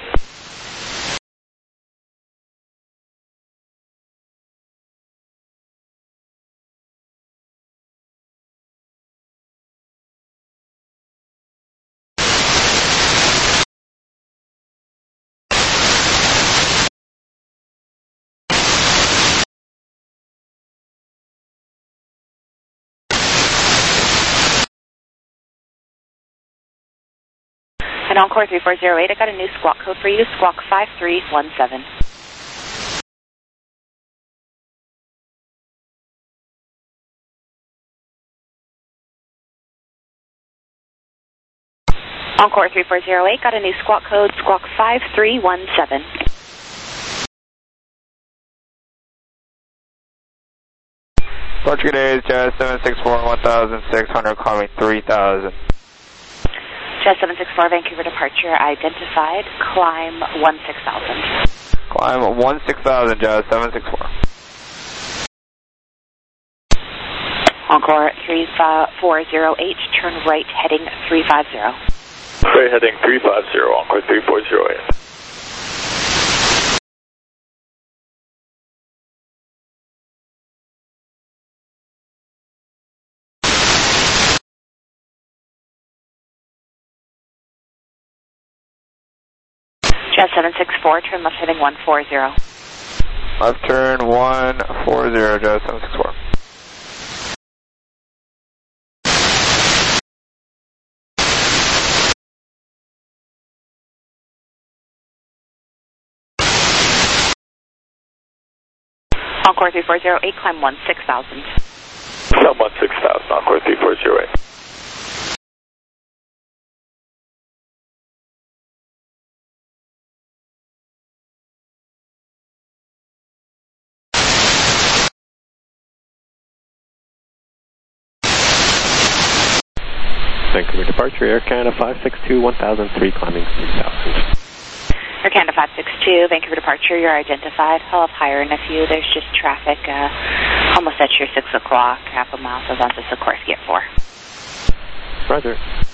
And Encore three four zero eight, I got a new squawk code for you, squawk five three one seven. Encore three four zero eight, got a new squawk code, squawk five three one seven. Departure days, Jazz seven six four, one thousand six hundred, climbing three thousand. Jazz seven six four, Vancouver departure identified, climb one six thousand. Climb one six thousand, Jazz seven six four. Encore three four zero eight, turn right heading three five zero. Right heading three five zero, Encore three four zero eight. Jazz seven six four, turn left heading one four zero. Left turn one four zero, Jazz seven six four. Encore three four zero eight, climb one six thousand. Climb one six thousand, Encore three four zero eight. Vancouver departure, Air Canada five six two, one thousand three, climbing three thousand. Air Canada five six two, Vancouver departure, you're identified. I'll have higher in a few. There's just traffic uh, almost at your six o'clock, half a mile south onto Sikorsky at four. Roger.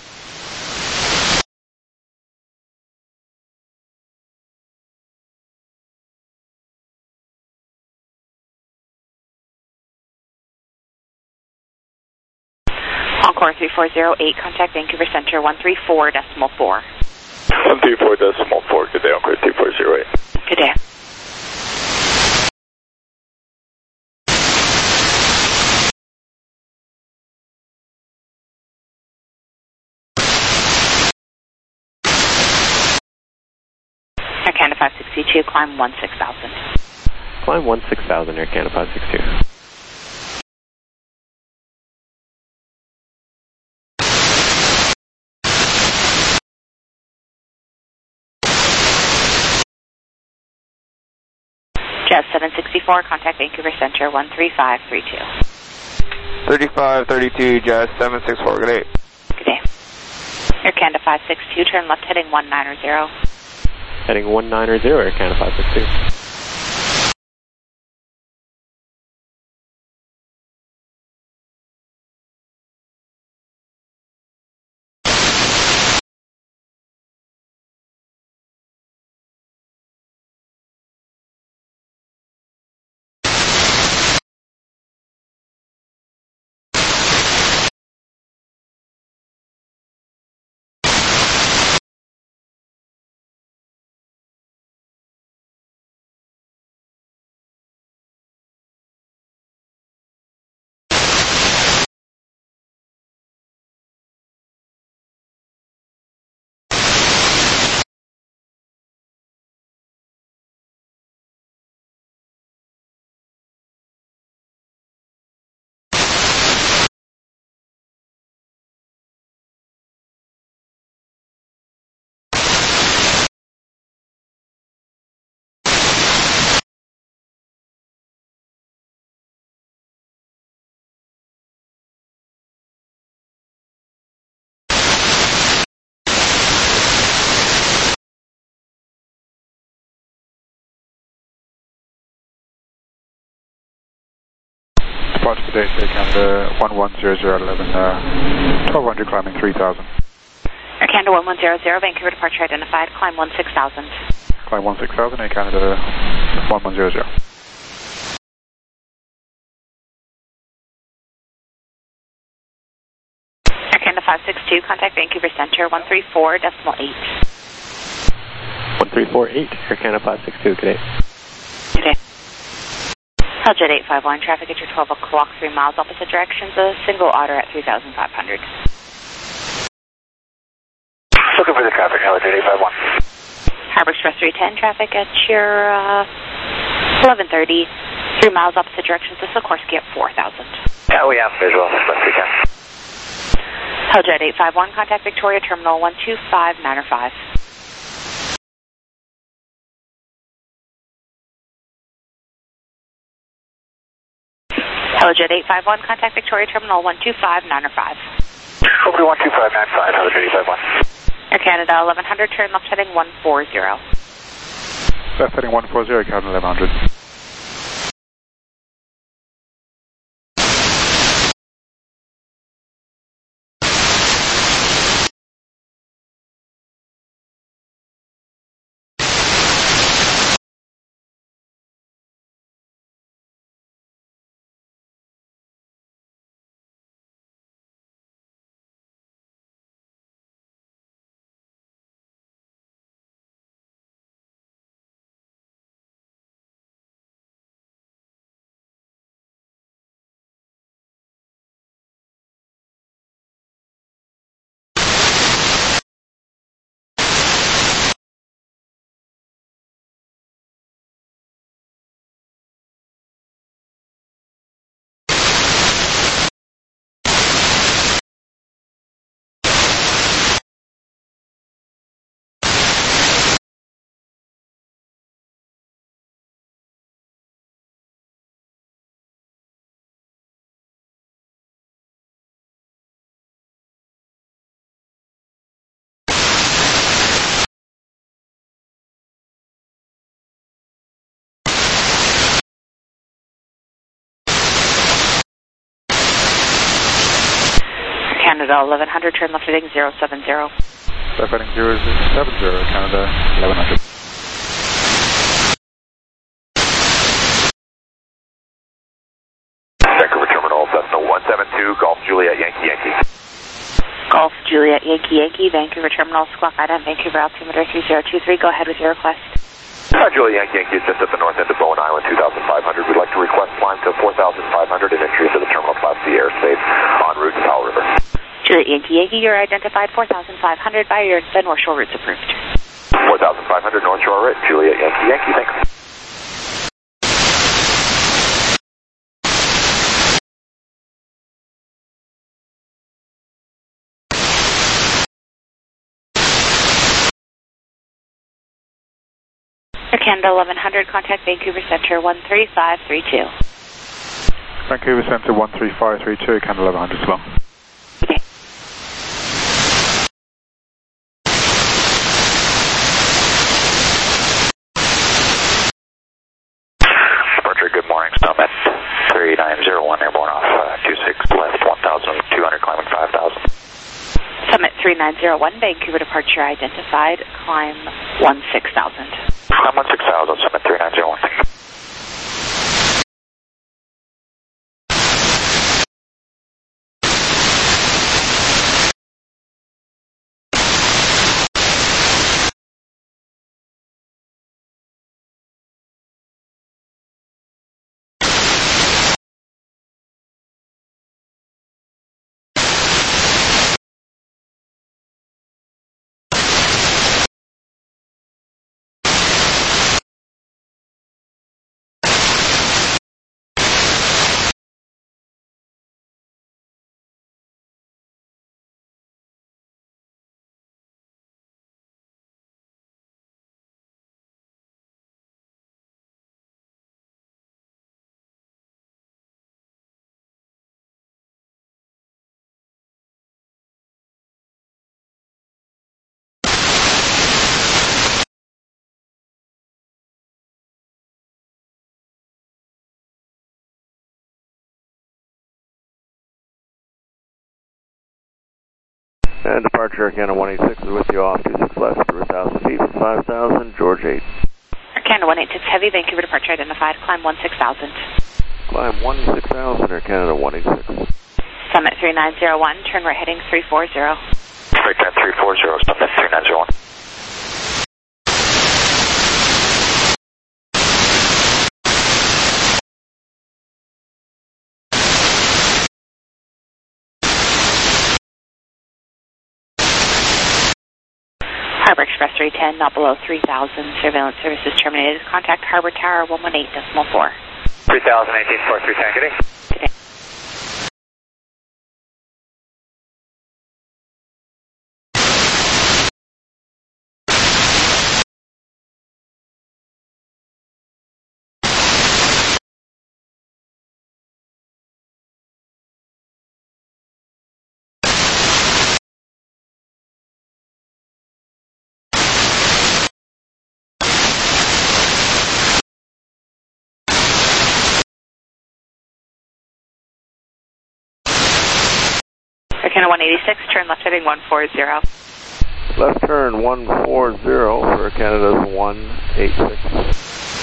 Encore three four zero eight, contact Vancouver Center one three four decimal four. one three four decimal four, good day, Encore three four zero eight. Good day. Air Canada five sixty-two, climb one six thousand. Climb one six thousand, Air Canada five six two. Jazz seven sixty-four, contact Vancouver Center one three five three two. thirty-five thirty-two, Jazz seven six four, good day. Good day. Air Canada five six two, turn left heading one nine zero. Heading one nine zero, Air Canada five six two. Departure today, Air Canada one one zero zero eleven, uh, twelve hundred, climbing three thousand. Air Canada one one zero zero, Vancouver departure identified, climb one six thousand. Climb one six thousand, Air Canada one one zero zero. Air Canada five six two, contact Vancouver Center one three four decimal eight. one three four eight, Air Canada five six two, good day. Good day. Helljet eight five one, traffic at your twelve o'clock, three miles opposite directions, a single otter at three thousand five hundred. Looking for the traffic, Helljet eight five one. Harbor Express three ten, traffic at your uh, eleven thirty, three miles opposite directions, to Sikorsky at four thousand. Yeah, we have visual, Express three ten. Helljet eight five one, contact Victoria Terminal one two five nine five. Helljet eight five one, contact Victoria Terminal one two five nine five. Over to one two five nine five, Helljet eight five one. Air Canada eleven hundred, turn left heading one four zero. Left heading one four zero, Canada eleven hundred. Canada eleven hundred, turn left heading zero seven zero. Left heading zero seven zero, Canada eleven hundred. Vancouver Terminal, Cessna one seven two, Golf Juliet Yankee Yankee. Golf Juliet Yankee Yankee, Vancouver Terminal, squawk item, Vancouver altimeter three zero two three. Go ahead with your request. Hi, Juliet Yankee Yankee is just at the north end of Bowen Island, two thousand five hundred. We'd like to request climb to four thousand five hundred and entry into the terminal Class C airspace en route to Powell River. Juliet Yankee Yankee, you're identified four thousand five hundred by your the North Shore routes approved. four thousand five hundred North Shore route, Juliet Yankee Yankee, thanks. Air Canada eleven hundred, contact Vancouver Center one three five three two. Vancouver Center one three five three two, Canada eleven hundred, slow. Okay. Departure, good morning, Summit three nine zero one, airborne off uh, two six left, one thousand two hundred, climbing five thousand. Summit three nine zero one, Vancouver departure identified, climb one six thousand. Climb one six thousand, Summit three nine zero one. And departure Canada one eighty-six is with you off two six left through one thousand feet for five thousand, George eight. Canada one eighty-six Heavy, Vancouver departure identified, climb one six thousand. Climb one six thousand, Air Canada one eighty-six. Summit three nine zero one, turn right heading three four zero. Right time three four zero, Summit three nine zero one. Harbor Express three ten, not below three thousand. Surveillance services terminated. Contact Harbor Tower one one eight decimal four. three thousand eighteen four three ten, good day. Good day. Canada one eighty-six, turn left heading one four zero. Left turn one four zero for Canada's one eighty-six.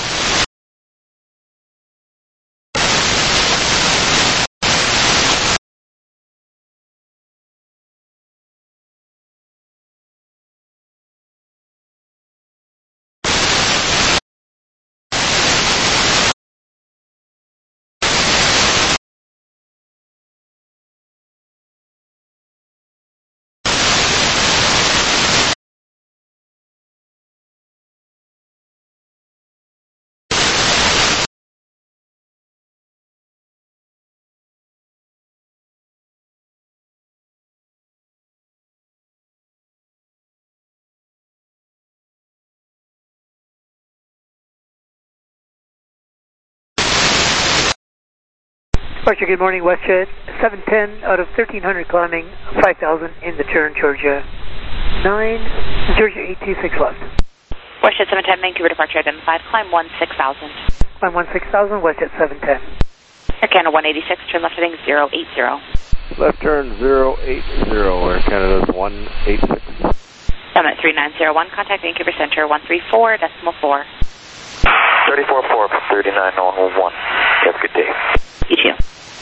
Departure, good morning, WestJet seven ten out of thirteen hundred climbing five thousand in the turn, Georgia nine, Georgia eight two six left. WestJet seven ten, Vancouver departure identified, climb one six thousand. Climb one six thousand, WestJet seven ten. Air Canada one eighty-six, turn left heading zero eight zero. Left turn zero eight zero, Air Canada's one eighty-six. Summit three nine zero one, contact Vancouver Center one three four decimal four. thirty-four four from thirty-nine oh one. Have a good day. You too.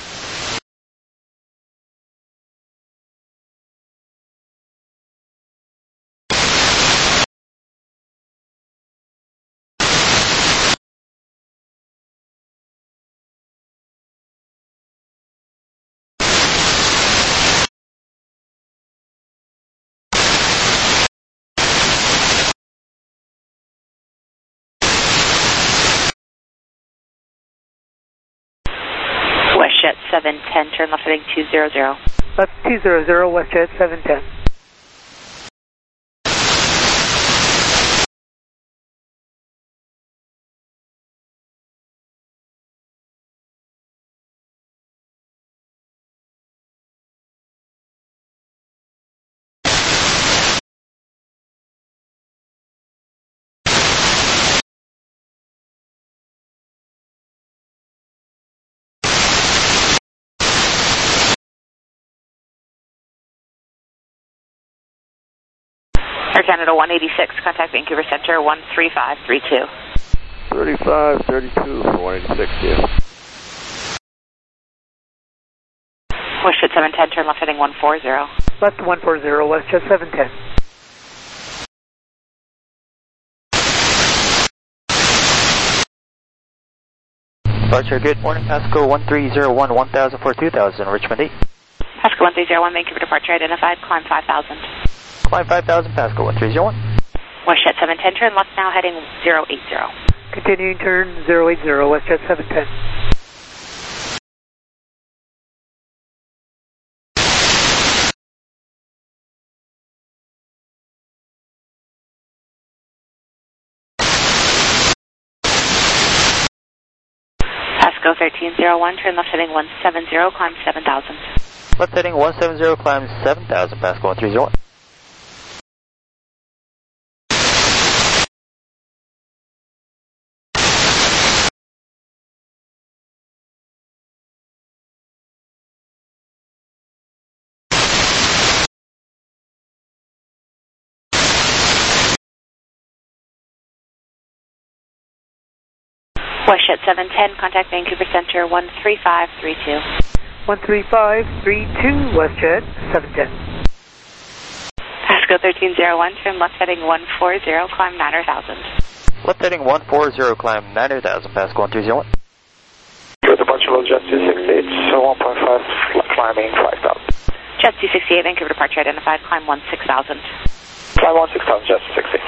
WestJet seven ten, turn left heading two zero zero. Left two zero zero, WestJet seven ten. Air Canada one eighty-six, contact Vancouver Center one three five three two. thirty-five thirty-two for one eighty-six, yeah. WestJet seven ten, turn left heading one four zero. Left one four zero, WestJet seven ten. Departure, good morning, Pasco one three zero one, one thousand for two thousand, Richmond eight. Pasco one three zero one, Vancouver departure identified, climb five thousand. Climb five thousand, Pasco one three zero one. WestJet seven ten, turn left now heading zero eight zero. Continuing turn zero eight zero, WestJet seven ten. Pasco thirteen zero one, turn left heading one seven zero, climb seven thousand. Left heading one seven zero, climb seven thousand, Pasco one three zero one. WestJet seven ten, contact Vancouver Center one three five three two. one three five three two, WestJet seven ten. Pasco thirteen oh one, turn left heading one four zero, climb nine thousand. Left heading one four zero, climb nine thousand, Pasco one three zero one. Good departure, low jet two sixty-eight, so one point five, climbing five thousand. Jet two sixty-eight, Vancouver departure identified, climb one six thousand. Climb one six thousand, jet two sixty.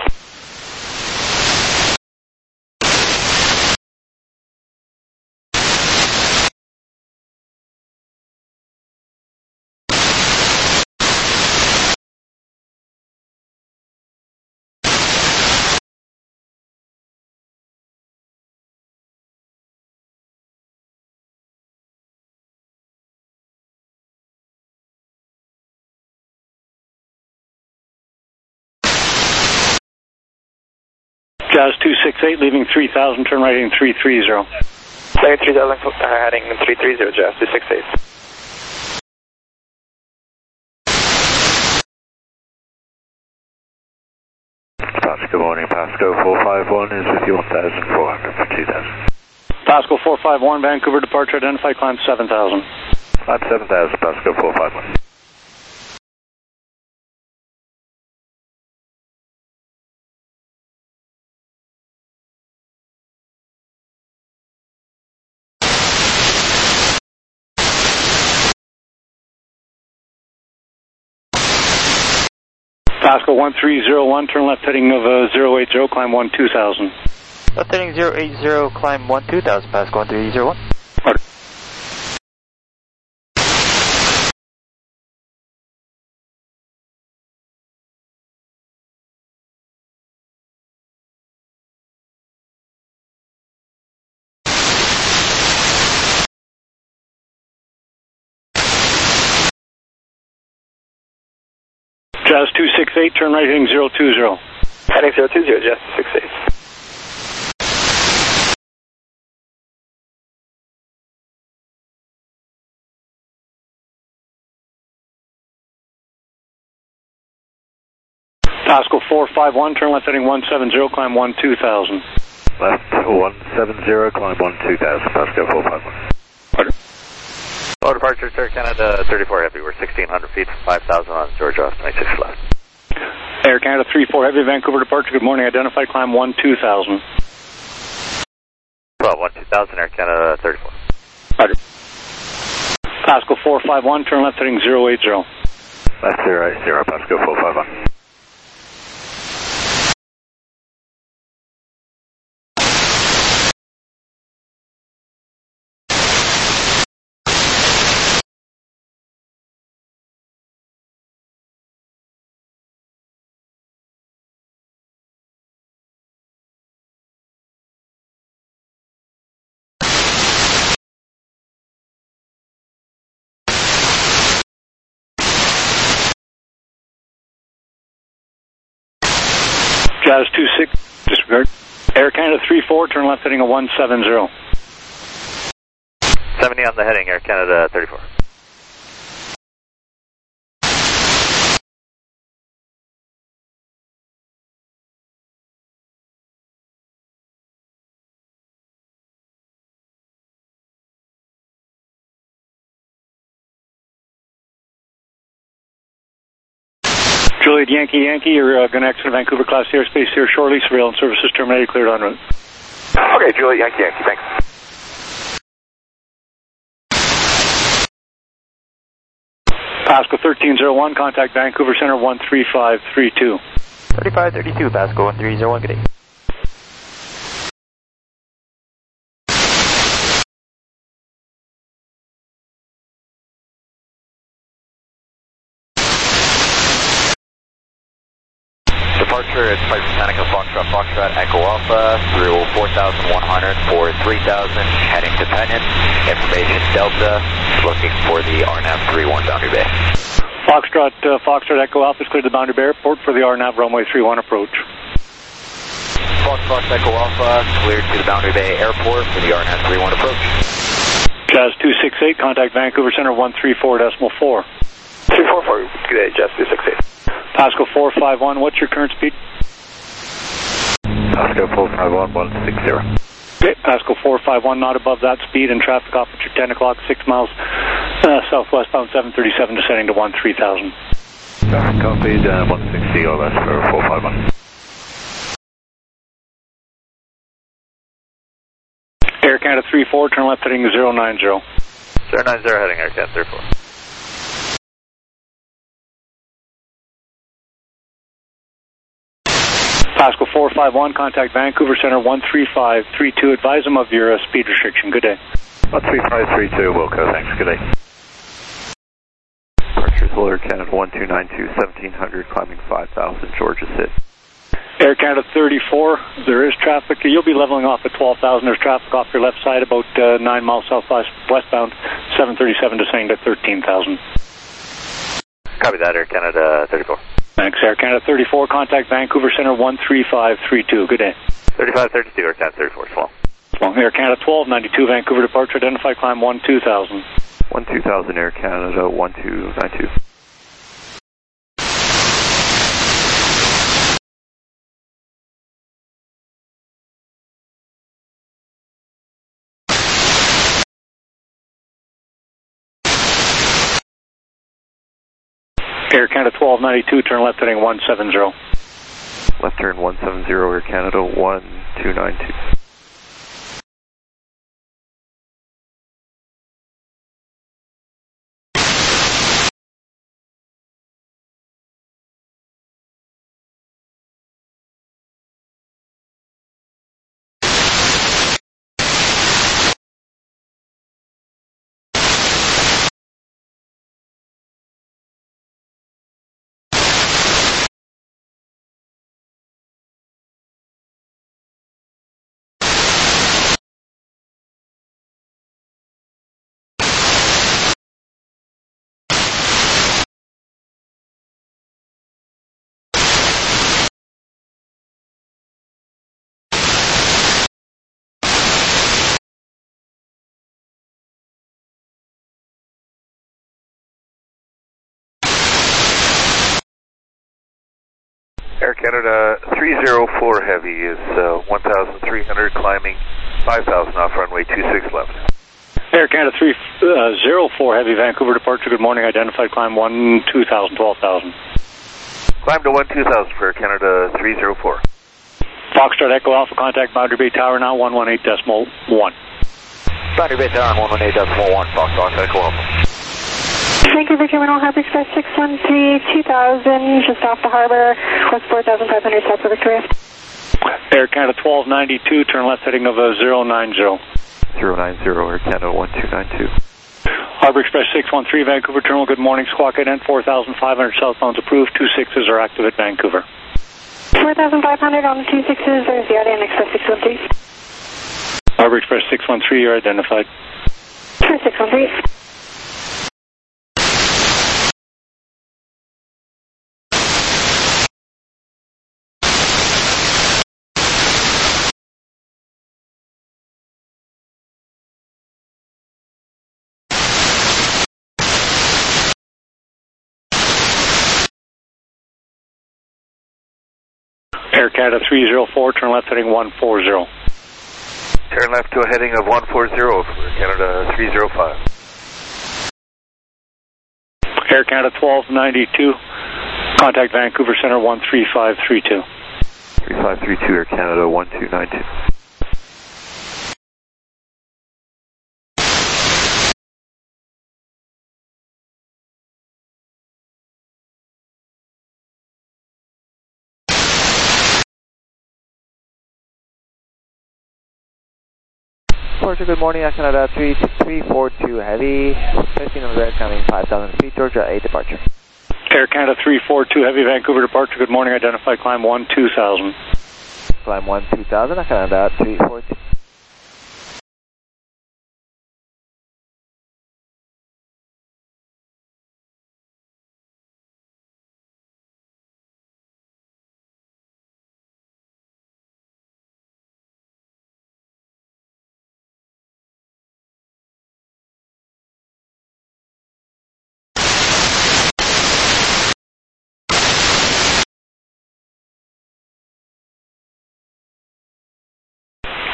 Jazz two six eight, leaving three thousand, turn right heading three three zero. Leaving three thousand, uh, heading three three zero, Jazz two six eight. Pasco, good morning, Pasco four five one is with you one thousand four hundred for two thousand. Pasco four five one, Vancouver departure identified, climb seven thousand. Climb seven thousand, Pasco four five one. Pasco one three zero one, turn left heading of uh, zero eight zero, climb one two thousand. Left heading zero eight zero, climb one two thousand, Pasco one three zero one. Order. Jazz two six eight, turn right heading zero two zero. Heading zero two zero, Jazz two six eight. Pasco four five one, turn left heading one seven zero, climb one two thousand. Left one seven zero, climb one two thousand, Pasco four five one. Order. Low departure, Air Canada thirty-four Heavy, we're sixteen hundred feet, five thousand on Georgia, Austin ninety-six left. Air Canada three four Heavy, Vancouver departure, good morning, identified, climb one two thousand. twelve one two thousand, Air Canada thirty-four. Roger. Pasco four five one, turn left heading zero eight zero. Left zero eight zero, Pasco four five one. Jazz two six, disregard. Air Canada three four, turn left heading a one seven zero. seventy on the heading, Air Canada thirty-four. Juliet Yankee Yankee, you're uh, going to exit Vancouver Class C airspace here shortly. Surveillance services terminated, cleared en route. Okay, Juliet Yankee Yankee, thanks. Pasco thirteen oh one, contact Vancouver Center one three five three two. thirty-five thirty-two, Pasco one three zero one, good day. Departure, it's Flight Britannica Foxtrot Foxtrot Echo Alpha through four thousand one hundred for three thousand, heading to Penn. Information Delta, looking for the R NAV three one boundary bay. Foxtrot, uh, Foxtrot Echo Alpha is cleared to boundary bay airport for the R NAV runway three one approach. Foxtrot Echo Alpha cleared to the boundary bay airport for the R NAV three one approach. Jazz two six eight, contact Vancouver Center one three four decimal four. three four four, good day, Jazz two six eight. Pasco four five one, what's your current speed? Pasco four five one, one six zero. Okay, Pasco four five one, not above that speed, and traffic off at your ten o'clock, six miles uh, southwestbound seven thirty-seven, descending to one three thousand. Traffic copied, uh, one sixty O S for four five one. Air Canada three four, turn left heading zero nine zero. zero nine zero heading Air Canada three four. Pasco four five one, contact Vancouver Center one three five three two. Advise them of your uh, speed restriction. Good day. one three five three two, Wilco. Thanks. Good day. Departures Air Canada one two nine two, seventeen hundred, climbing five thousand, Georgia City. Air Canada thirty-four, there is traffic. You'll be leveling off at twelve thousand. There's traffic off your left side about uh, nine miles southwest westbound, seven thirty-seven, descending to thirteen thousand. Copy that, Air Canada thirty-four. Thanks, Air Canada thirty-four. Contact Vancouver Center one three five three two. Good day. thirty-five thirty-two, Air Canada thirty-four, small. Small. Air Canada twelve ninety-two, Vancouver departure. Identify climb one two thousand. one two thousand, Air Canada one two nine two. Air Canada twelve ninety-two, turn left heading one seven zero. Left turn one seven zero, Air Canada one two nine two. Air Canada three zero four Heavy is uh, one thousand three hundred, climbing five thousand off runway two six left. Air Canada three zero four Heavy, Vancouver departure. Good morning. Identified climb one two thousand, twelve thousand. Climb to one two thousand for Air Canada three zero four. Foxtrot Echo Alpha, contact Boundary Bay Tower now one one eight decimal one. Boundary Bay Tower one one eight decimal one, Foxtrot Echo Alpha. Vancouver Terminal, Harbor Express six one three, two thousand, just off the harbor, west four thousand five hundred, south of Victoria. Air Canada twelve ninety-two, turn left heading of a zero nine zero. zero nine zero, Air Canada one two nine two. Harbor Express six one three, Vancouver Terminal, good morning. Squawk ident four thousand five hundred, southbound's approved, two sixes are active at Vancouver. four thousand five hundred on the two sixes, there's the Adian Express six one three. Harbor Express six one three, you're identified. For six one three. Air Canada three zero four, turn left heading one four zero. Turn left to a heading of one four zero for Air Canada three zero five. Air Canada twelve ninety-two, contact Vancouver Center one three five three two. three five three two, Air Canada one two nine two. Departure, good morning, Air Canada three three four two Heavy, fifteen of there coming five thousand feet, Georgia eight departure. Air Canada three four two Heavy, Vancouver departure, good morning, identified climb one two thousand. Climb one two thousand, Air Canada three four two.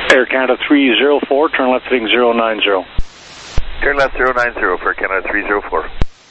Air Canada three zero four, turn left heading zero nine zero. Turn left zero nine zero for Canada three zero four.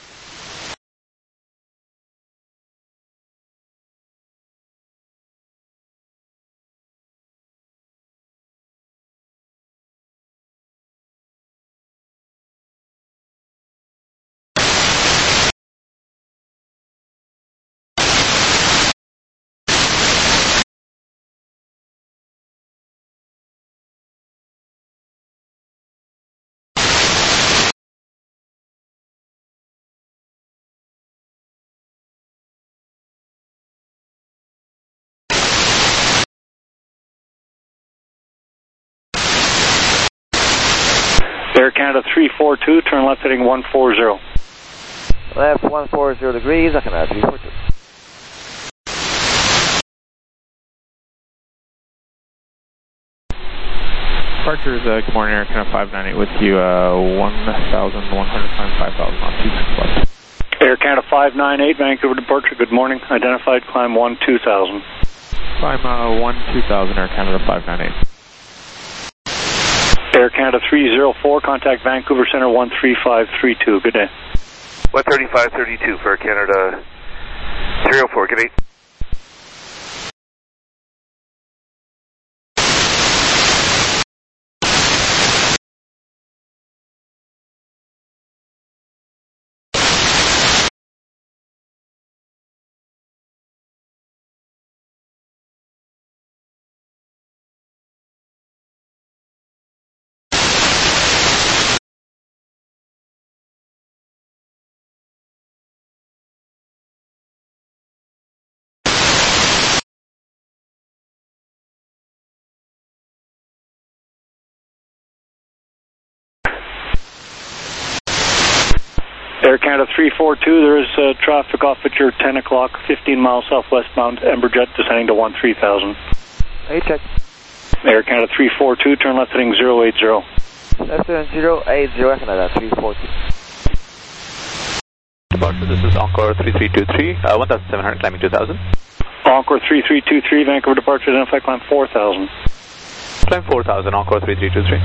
Air Canada three four two, turn left heading one four zero. Left one four zero degrees, I can add three four two. Departures, uh, good morning, Air Canada five nine eight with you, uh, one thousand one hundred times five thousand on two six left. Air Canada five nine eight, Vancouver departure, good morning. Identified climb one two thousand. Climb uh, one two thousand, Air Canada five nine eight. Air Canada three zero four, contact Vancouver Center one three five three two, good day. one thirty-five thirty-two for Canada three oh four, good day. Air Canada three four two, there is uh, traffic off at your ten o'clock, fifteen miles southwestbound Emberjet, descending to one three thousand. Hey, check. Air Canada three four two, turn left heading zero eight zero. Left heading zero eight zero, Air Canada three four two. Departure, this is Encore three three two three, uh, one thousand seven hundred, climbing two thousand. Encore three three two three, Vancouver departure, identify climb four thousand. Climb four thousand, Encore three three two three.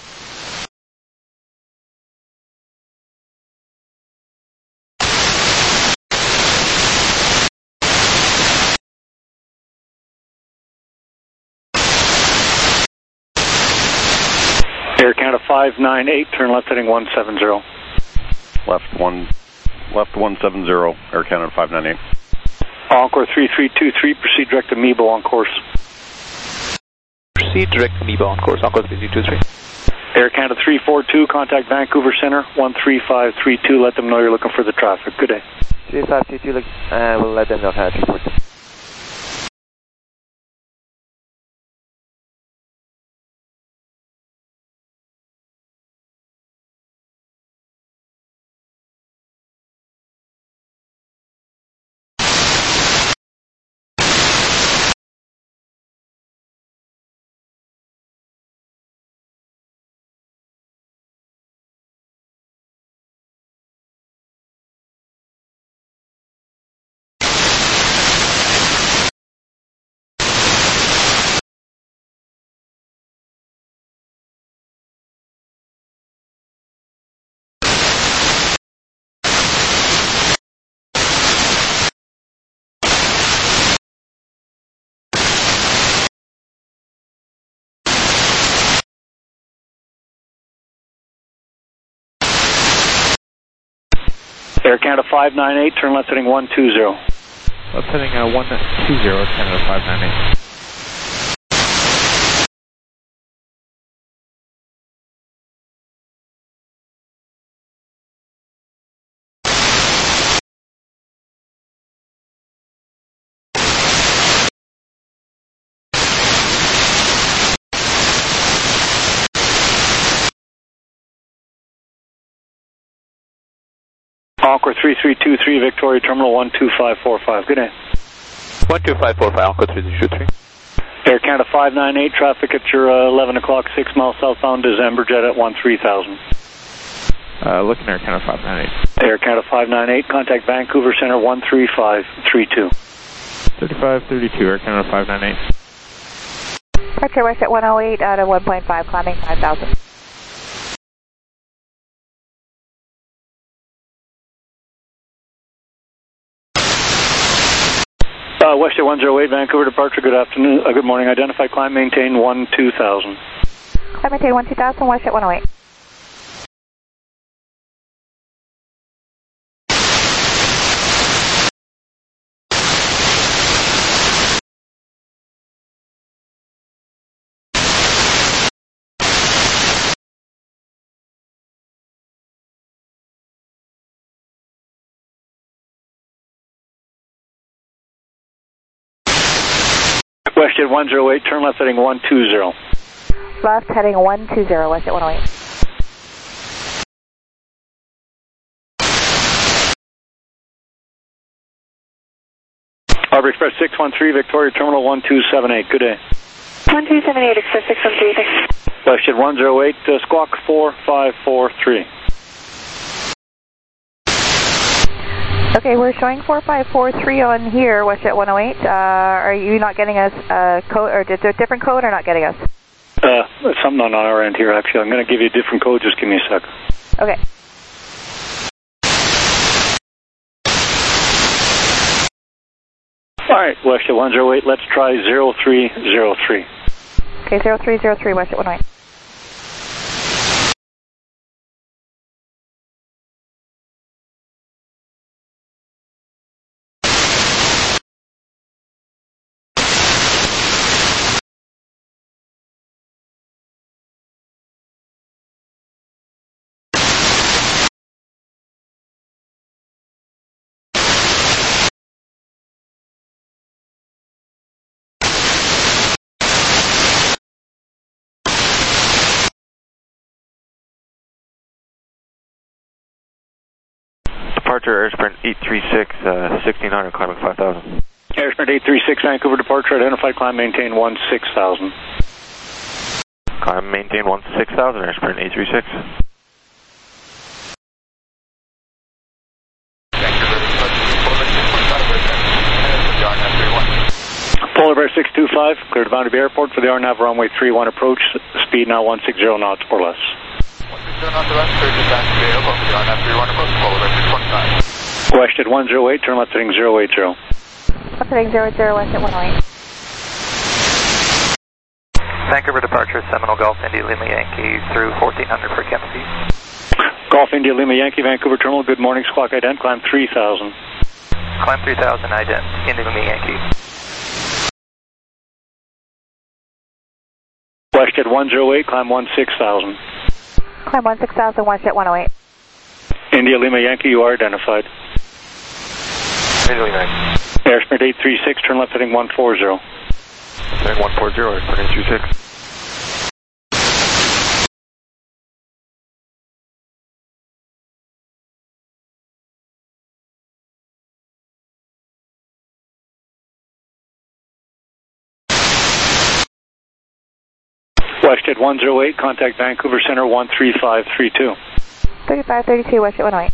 Air Canada five nine eight, turn left heading one seven zero. Left one, left one seven zero, Air Canada five nine eight. Encore three three two three, proceed direct to Mebo on course. Proceed direct to Mebo on course, Encore three three two three. Air Canada three four two, contact Vancouver Center one three five three two, let them know you're looking for the traffic. Good day. three five two two, uh, we'll let them know Canada three four two. Air Canada five nine eight, turn left heading one two zero. Left heading uh, one two zero, Canada five nine eight. Encore three three two three, Victoria Terminal one two five four five. Good day. one two five four five, Encore three three two three. Air Canada five nine eight, traffic at your uh, eleven o'clock, six miles southbound is Emberjet at one three thousand. Uh, looking Air Canada five nine eight. Air Canada five nine eight, contact Vancouver Center one three five three two. thirty-five thirty-two, Air Canada five nine eight. Departure WestJet one oh eight out of one point five, climbing five thousand. Uh, WestJet one oh eight, Vancouver departure, good afternoon, uh, good morning, identify climb, maintain one two thousand. Climb, maintain one two thousand, WestJet one oh eight. WestJet one oh eight, turn left heading one two zero. Left heading one two zero, WestJet one oh eight. Harbor Express six one three, Victoria Terminal one two seven eight, good day. one two seven eight, Express six one three, thanks. WestJet one oh eight, uh, squawk four five four three. Okay, we're showing four five four three on here, WestJet one oh eight. Uh, are you not getting us a code, or is there a different code or not getting us? Uh, something on our end here, actually. I'm going to give you a different code, just give me a sec. Okay. Alright, WestJet one oh eight, let's try zero three zero three. Okay, zero three zero three, WestJet one oh eight. Departure Airsprint eight three six, uh, sixteen hundred, climbing five thousand. Airsprint eight three six, Vancouver departure, identify climb, maintain one six thousand. Climb, maintain one six thousand, Airsprint eight three six. Polar Bear six two five, clear to Boundary Bay Airport for the R NAV runway three one approach, speed now one sixty knots or less. WestJet one oh eight, turn left heading zero eight zero. Left heading zero eight zero, WestJet one oh eight. Vancouver departure, Seminole Golf, India Lima Yankee through fourteen hundred for Kempsey. Golf India Lima Yankee, Vancouver Terminal, good morning, squawk ident, climb three thousand. Climb three thousand, ident, India Lima Yankee. WestJet one oh eight, climb one six thousand. Climb one six thousand, WestJet one oh eight. India Lima Yankee, you are identified. India Lima Yankee. Airsprint eight three six, turn left heading one four zero. Heading one four zero, Airsprint eight three six. WestJet one oh eight, contact Vancouver Center one three five three two. thirty-five thirty-two, WestJet one oh eight.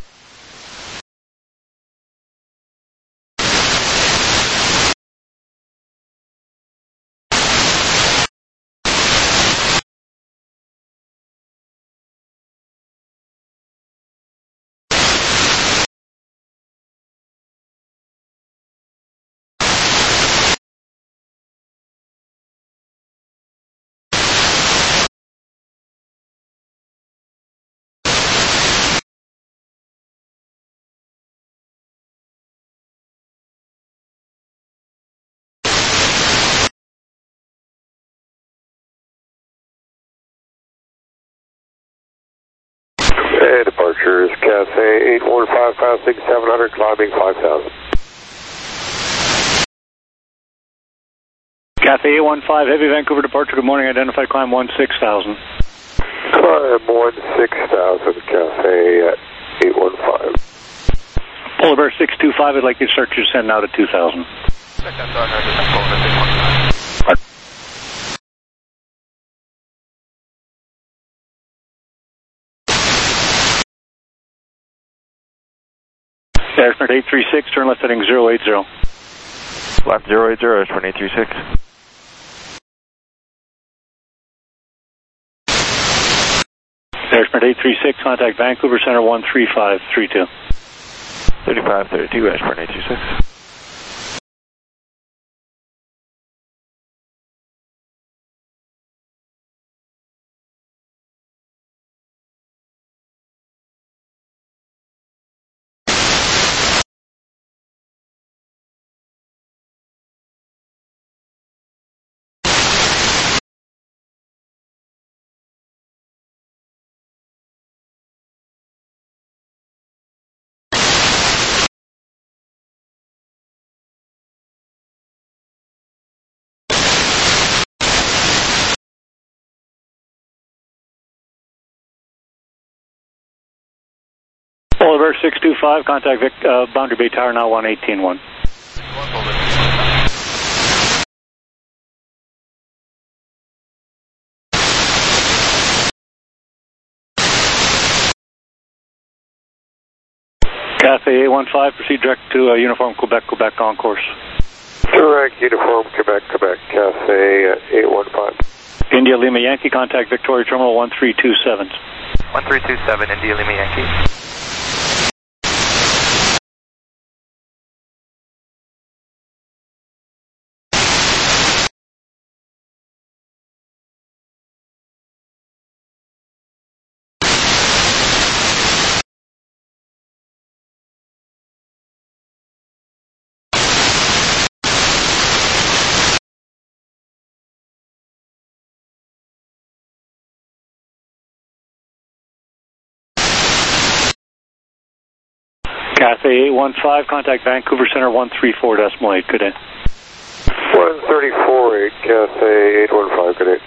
Hey, departure is Cathay eight one five, passing seven hundred, climbing five thousand. Cathay eight one five, heavy Vancouver departure, good morning, identified climb one six thousand. Climb one six thousand, Cathay eight one five. Polar Bear six two five, I'd like you to start your descent now to two thousand. Airsprint eight three six, turn left heading zero eight zero. Left zero eight zero, Airsprint eight three six. Airsprint eight three six, contact Vancouver Center one three five three two. thirty-five thirty-two, Airsprint eight three six. Polar Bear six two five, contact Vic, uh, Boundary Bay Tower now one eighteen one. Cathay eight one five, proceed direct to uh, Uniform Quebec, Quebec on course. Direct Uniform Quebec, Quebec, Cathay eight one five. India Lima Yankee, contact Victoria Terminal one three two seven. one three two seven, India Lima Yankee. Cathay eight one five, contact Vancouver Center one three four decimal eight, good day. one thirty-four eight, Cathay eight one five, good day.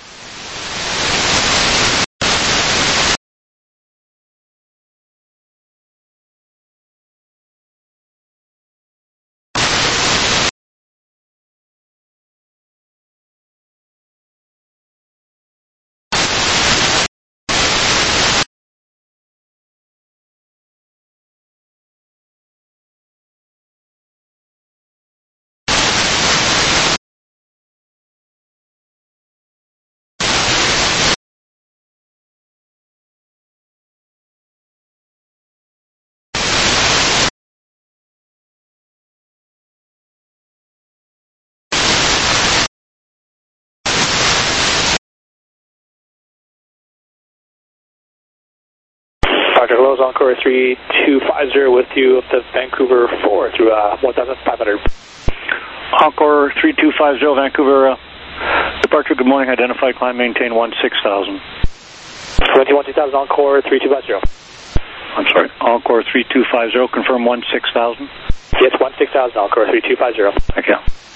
Roger, Lowe's Encore three two five zero with you up to Vancouver four through uh, one thousand five hundred. Encore three two five zero, Vancouver, uh, departure, good morning, identified, climb, maintain one six thousand. twenty-one two thousand, Encore three two five zero. I'm sorry, Encore three two five zero, confirm one six thousand. Yes, one six thousand, Encore three two five zero. Thank you.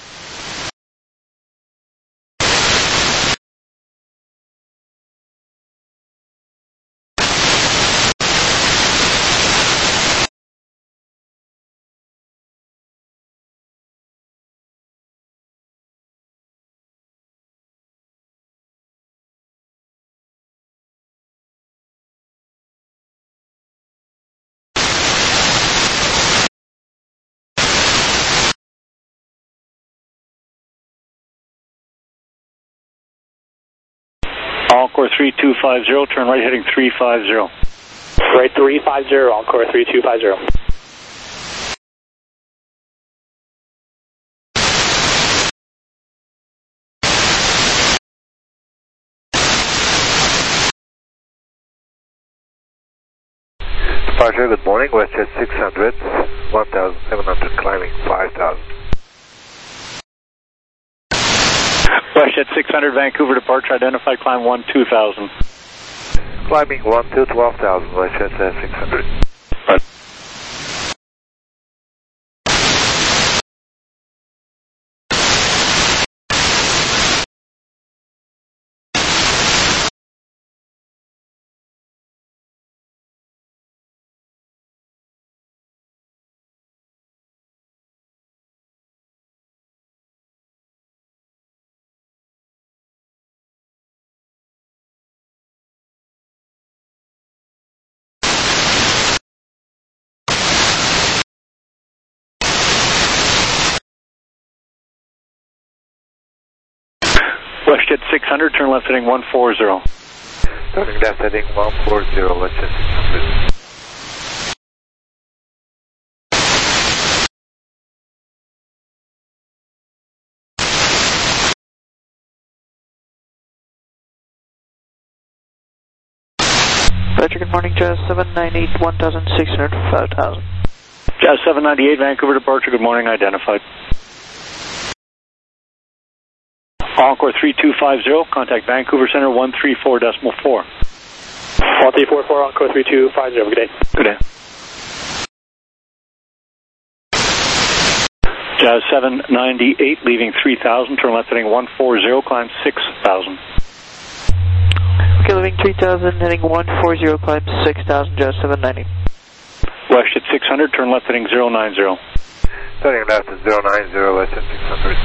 Encore three two five zero, turn right heading three five zero. Right three five zero, Encore three two five zero. Departure, good morning, WestJet six hundred, one thousand seven hundred, climbing five thousand. WestJet six hundred, Vancouver departure, identified, climb one two thousand. Climbing one two, twelve thousand, WestJet uh, six hundred. Right. WestJet six hundred, turn left heading one four zero. Turning left heading one four zero, let's just six hundred. Roger, good morning, Jazz seven nine eight, one thousand six hundred for five thousand. Jazz seven ninety-eight, Vancouver departure, good morning, identified. Encore three two five zero, contact Vancouver Center one three four decimal four. one three four four, Encore three two five zero, good day. Good day. Jazz seven ninety-eight, leaving three thousand, turn left heading one four zero, climb six thousand. Okay, leaving three thousand, heading one four zero, climb six thousand, Jazz seven ninety. West at six hundred, turn left heading zero nine zero. Turning left at zero nine zero, less than six hundred.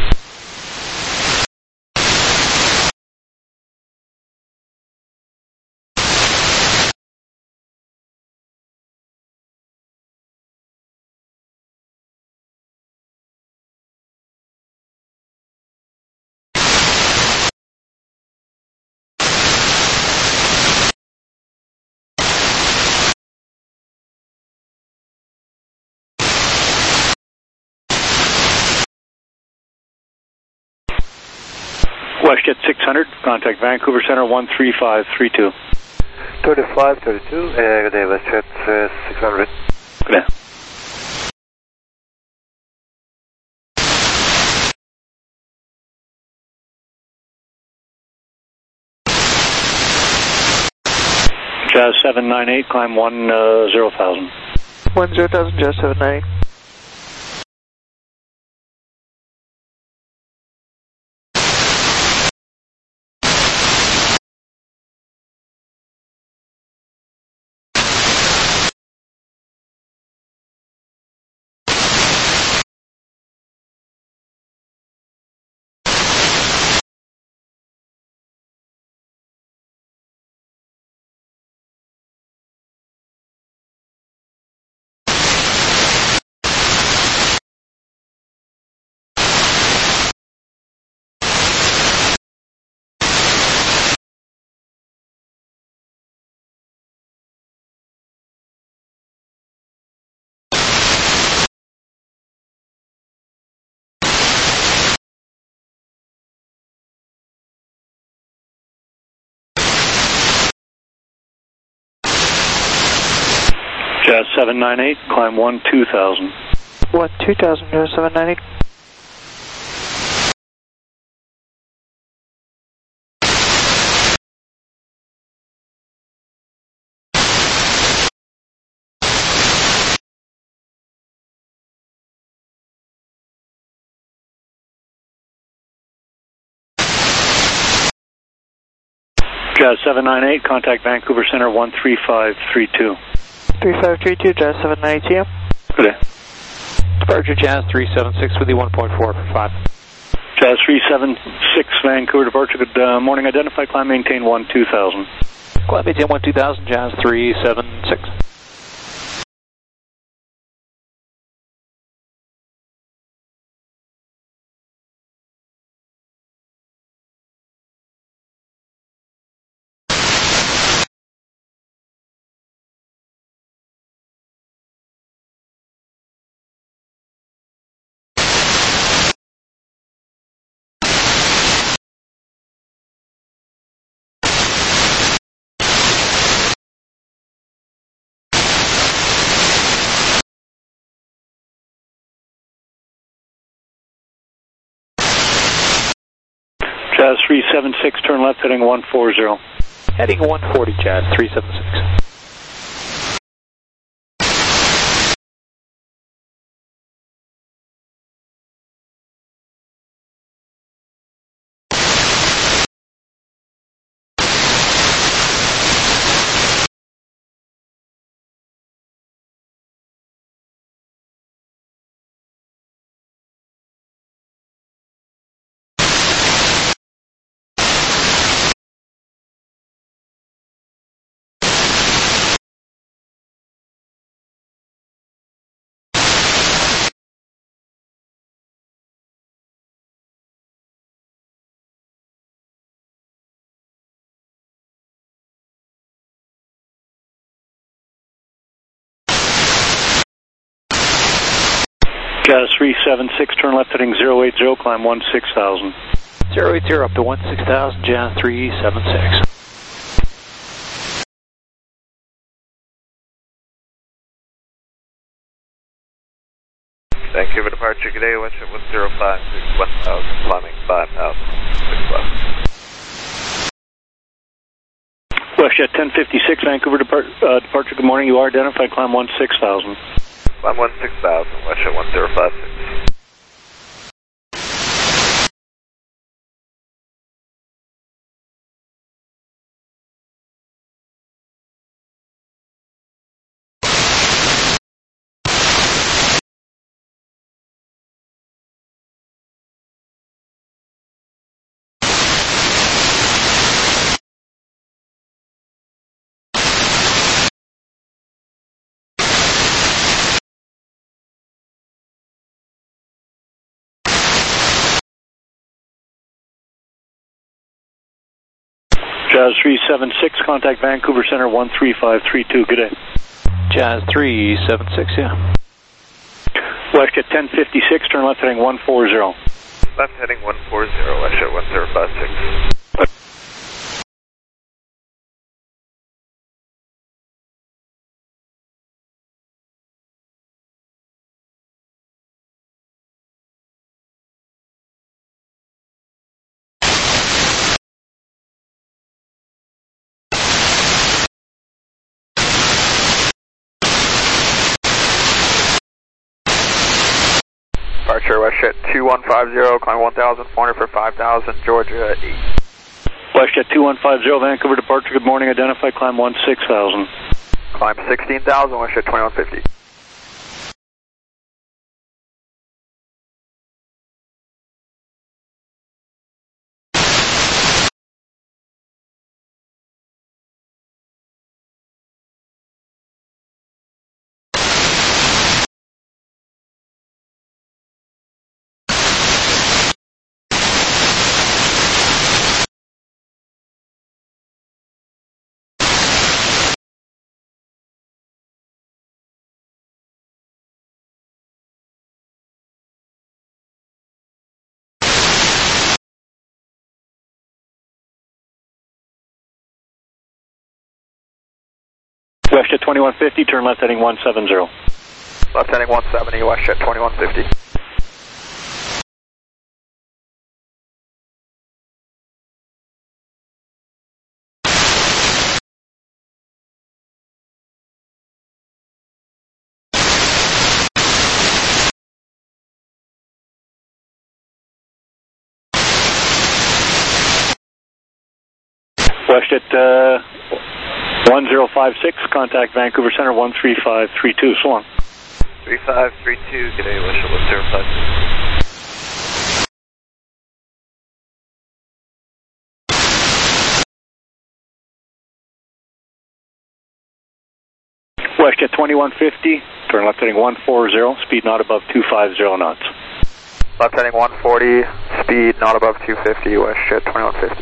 WestJet six hundred, contact Vancouver Center one three five three two. thirty-five, thirty-two, uh, good day, WestJet uh, six hundred. Good day. Jazz seven ninety-eight, climb one zero thousand. one zero thousand, Jazz seven ninety. Jazz seven ninety-eight, climb one two thousand. one two thousand, Jazz seven ninety-eight. Jazz seven ninety-eight, contact Vancouver Center one three five three two. three five three two, Jazz seven ninety-two. Good day. Departure Jazz three seven six with you one point four for five. Jazz three seven six, Vancouver departure, good uh, morning, identified, climb maintain one two thousand. Climb maintain one two thousand, Jazz three seven six. Jazz three seven six, turn left heading one four zero. Heading one forty, Jazz three seven six. Jazz three seven six, turn left heading zero eight zero, climb one six thousand. zero eight zero up to one six thousand, Jazz three seven six. Vancouver departure, good day, WestJet one zero five six, one thousand, climbing five thousand, six left. WestJet ten fifty-six, Vancouver depart, uh, departure, good morning, you are identified, climb one six thousand. Climb one six thousand, WestJet one zero five six. Jazz three seven six, contact Vancouver Center one three five three two, good day. Jazz three seven six, yeah. WestJet ten fifty-six, turn left heading one four zero. Left heading one four zero, WestJet one zero five six. Departure, WestJet two one five zero, climb one thousand four hundred for five thousand, Georgia eight. WestJet two one five zero, Vancouver departure, good morning, identified, climb one six thousand. Climb sixteen thousand, WestJet twenty-one fifty. WestJet twenty-one fifty, turn left heading one seven zero. Left heading one seventy, WestJet twenty-one fifty. WestJet uh, one zero five six, contact Vancouver Center one three five three two, so long. three five three two, good day, WestJet one zero five six. WestJet twenty-one fifty, turn left heading one four zero, speed not above two five zero knots. Left heading one forty, speed not above two fifty, WestJet twenty-one fifty.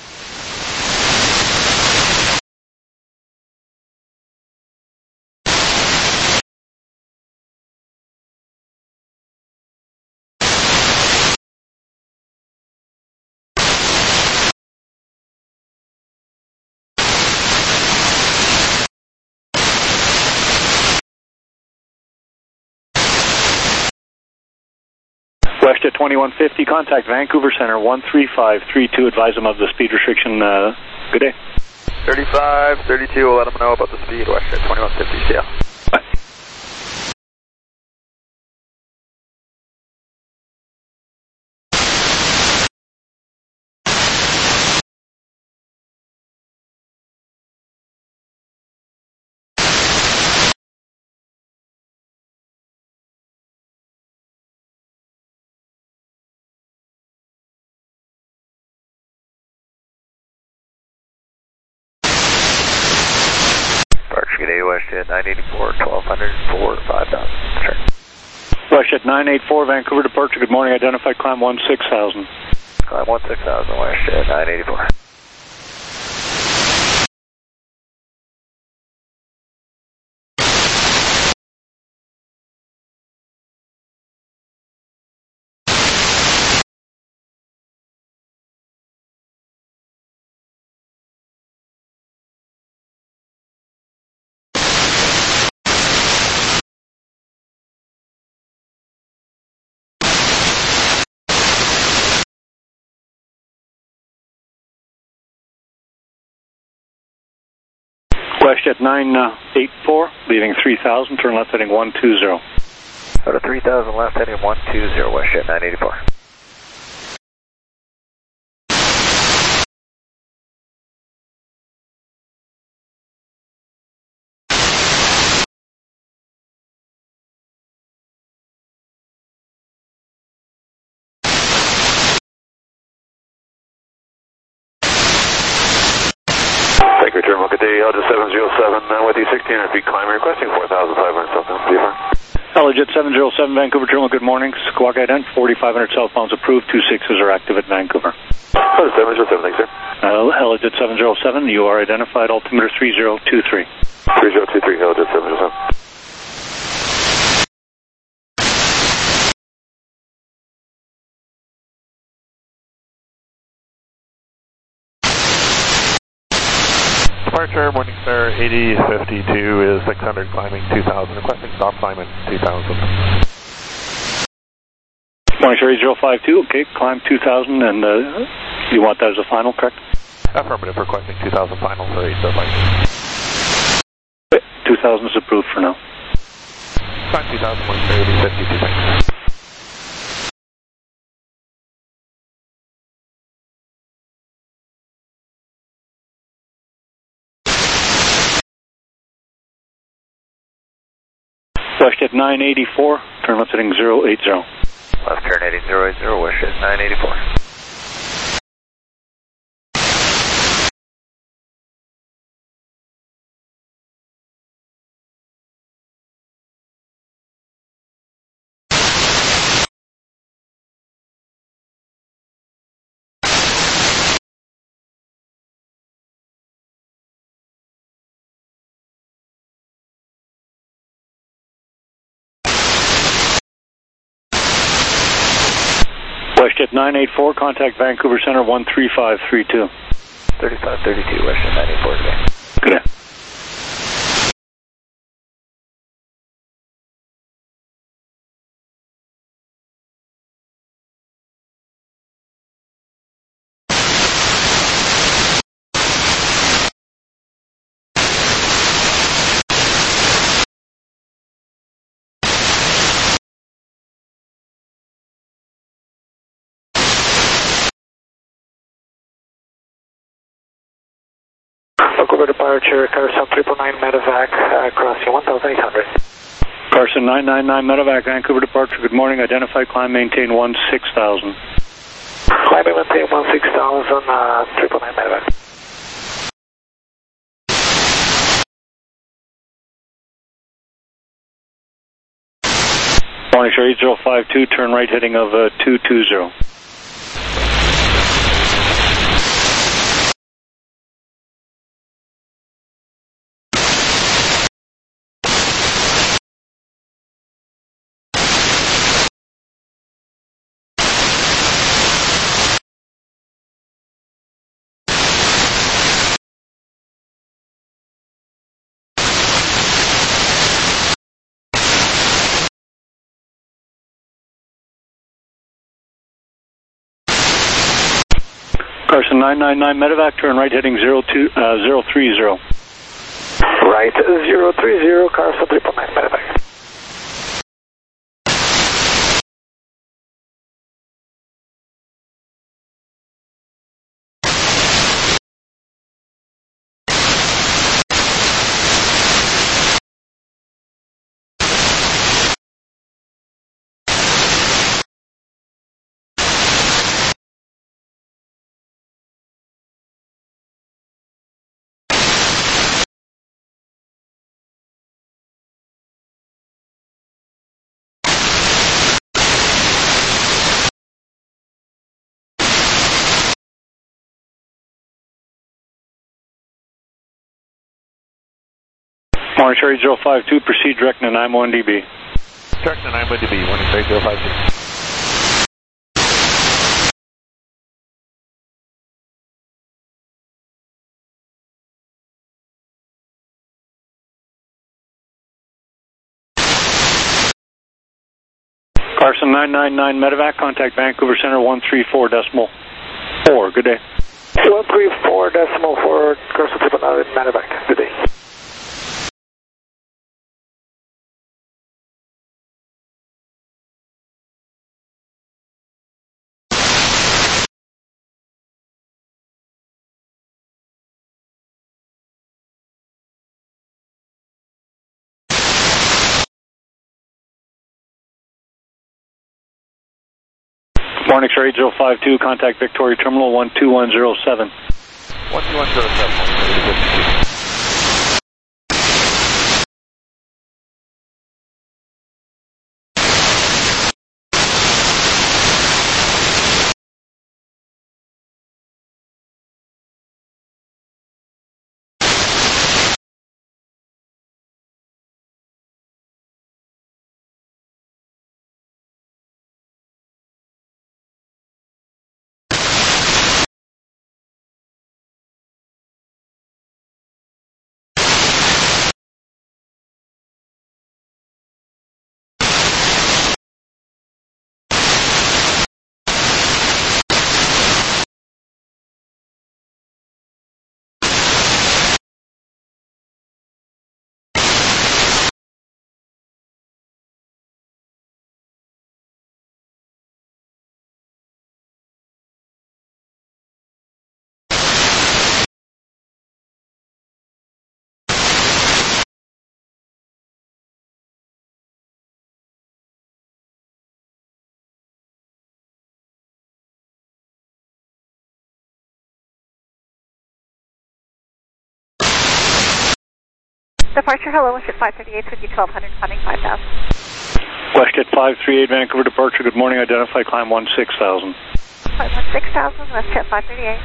WestJet twenty-one fifty, contact Vancouver Center one three five three two, advise them of the speed restriction, uh, good day. thirty-five thirty-two, we'll let them know about the speed, WestJet twenty-one fifty, see ya. Bye. Good day, WestJet nine eighty-four, twelve hundred, four, five thousand. Sure. WestJet nine eighty-four, Vancouver departure, good morning, identified, climb one six thousand. Climb one six thousand, WestJet nine eighty-four. WestJet nine eighty-four, leaving three thousand, turn left heading one two zero. Out of three thousand left heading one two zero, WestJet nine eighty-four. Take return, look at the Eljet seven zero seven uh, with you, sixteen hundred feet climb, requesting four thousand five hundred southbound. D F R. Eljet seven zero seven, Vancouver Terminal, good morning. Squawk ident, forty-five hundred southbounds approved, two sixes are active at Vancouver. Eljet seven zero seven, thanks, sir. Uh, Eljet seven zero seven, you are identified, altimeter three zero two three. three zero two three, Eljet seven zero seven. Departure, Morningstar eighty fifty-two is six hundred, climbing two thousand, requesting stop climb in two thousand. Morningstar eight zero five two, okay, climb two thousand, and uh, you want that as a final, correct? Affirmative, requesting two thousand final for eight zero five two. two thousand is approved for now. Climb two thousand, Morningstar eighty fifty-two, thanks. WestJet nine eighty-four, turn left heading zero eight zero. Left turn heading zero eight zero, WestJet nine eighty-four. WestJet nine eighty-four, contact Vancouver Center one three five three two. thirty-five thirty-two, WestJet nine eighty-four today. Good day. Vancouver departure, Carson triple nine medevac, uh, crossing one thousand eight hundred. Carson nine nine nine medevac, Vancouver departure, good morning, identified, climb, maintain one six thousand. Climbing, maintain one six thousand, uh, triple nine medevac. Morningstar eight zero five two, turn right heading of uh, two two zero. Carson nine nine nine medevac, turn right heading zero two, uh, zero three zero. Right, zero three zero, Carson triple nine medevac. Morningstar eight zero five two, proceed direct Nanaimo one D B. Direct Nanaimo D B, Morningstar eight zero five two. Carson nine nine nine medevac, contact Vancouver Center one three four decimal four. Good day. one three four decimal four, Carson triple nine medevac. Good day. Morning, sir, eight zero five two, contact Victoria Terminal one two one zero seven. one two one zero seven. Departure, hello, WestJet five thirty-eight with you twelve hundred, climbing five thousand. WestJet five three eight, Vancouver departure, good morning, identify, climb one six thousand. Climb one six thousand, WestJet five thirty-eight.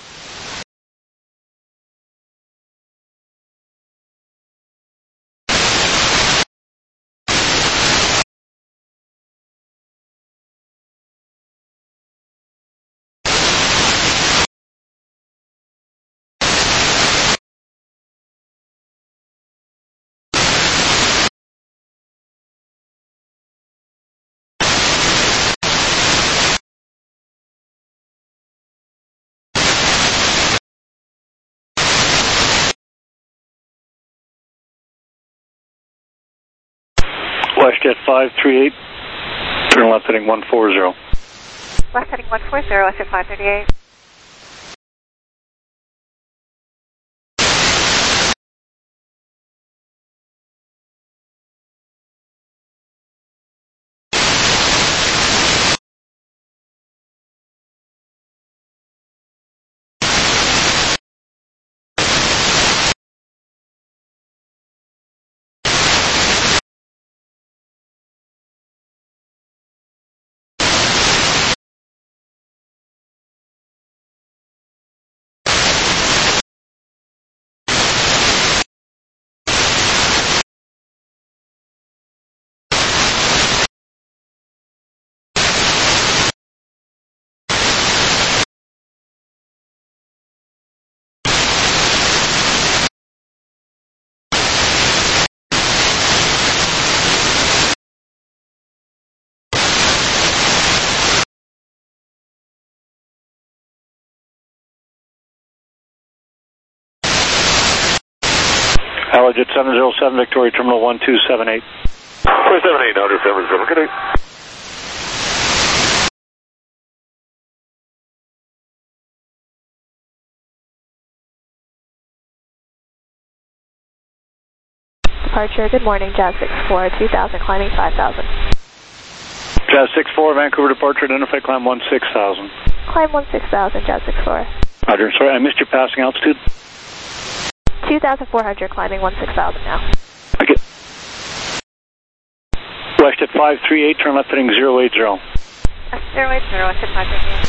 WestJet five three eight, turn left heading one four zero. Left heading one four zero, WestJet five thirty-eight. Halojet seven zero seven, Victoria Terminal one two seven eight. four seven eight, Outer seven zero, good day. Departure, good morning, Jazz six four, two thousand, climbing five thousand. Jazz six four, Vancouver departure, identify, climb one six thousand. Climb one six thousand, Jazz six four. Roger, sorry, I missed your passing altitude. two thousand four hundred, climbing one six thousand now. Okay. WestJet five three eight, turn left heading zero eight zero. zero eight zero, WestJet five thirty-eight.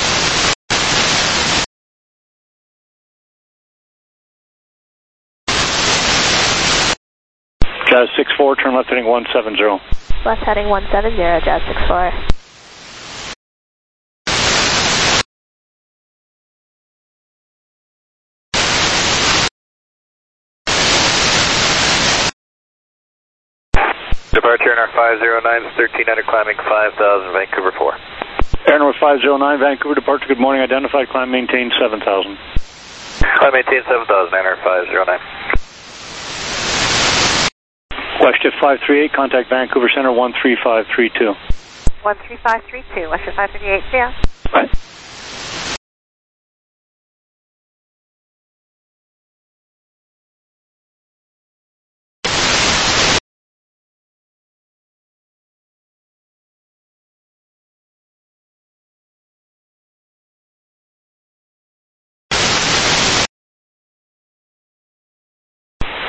Jazz six four, turn left heading one seven zero. Left heading one seven zero, Jazz six four. Departure Air North five zero nine, thirteen hundred, climbing five thousand, Vancouver four. Air North five zero nine, Vancouver departure, good morning, identified, climb maintain seven thousand. Climb maintain seven thousand, Air North five zero nine. WestJet five three eight, contact Vancouver Center one three five three two. one three five three two, WestJet five thirty-eight, see ya. Bye.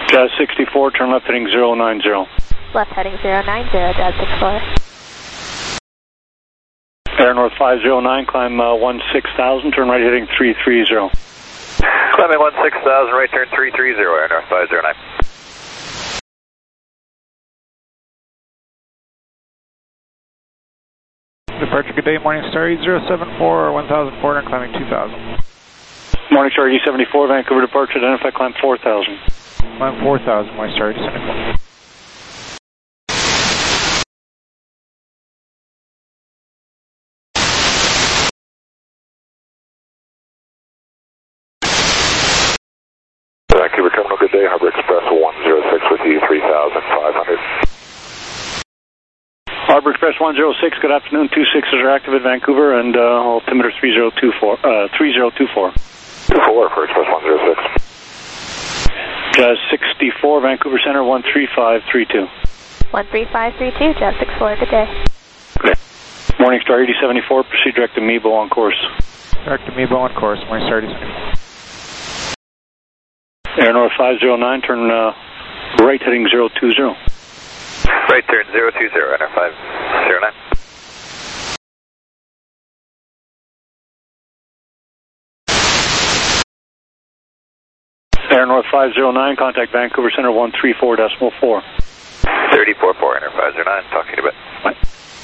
Jazz sixty-four, turn left heading zero nine zero. Left heading zero nine zero, Jazz sixty-four. Air North five zero nine, climb uh, one six thousand, turn right heading three three zero. Climbing one six thousand, right turn three three zero, Air North five zero nine. Departure, good day, Morningstar eight zero seven four, one thousand four hundred, climbing two thousand. Morningstar E seventy-four, Vancouver departure, identify climb four thousand. Climb four thousand, Morningstar E seventy-four. Vancouver Terminal, good day, Harbor Express one zero six with you, three thousand five hundred. Harbor Express one zero six, good afternoon, two sixes are active at Vancouver, and uh, altimeter three zero two four, uh, three zero two four. two four for Express one zero six. Jazz sixty-four, Vancouver Center, one three five three two. one three five three two, Jazz sixty-four, good day. Good. Morningstar eighty seventy-four, proceed direct to Mebo on course. Direct to Mebo on course, Morningstar eighty seventy-four. Air North five zero nine, turn uh, right heading zero two zero. Right turn zero two zero, Air North five zero nine. Air North five zero nine, contact Vancouver Center one three four decimal four. thirty four four, Air North five zero nine, talk to you in a bit. Bye.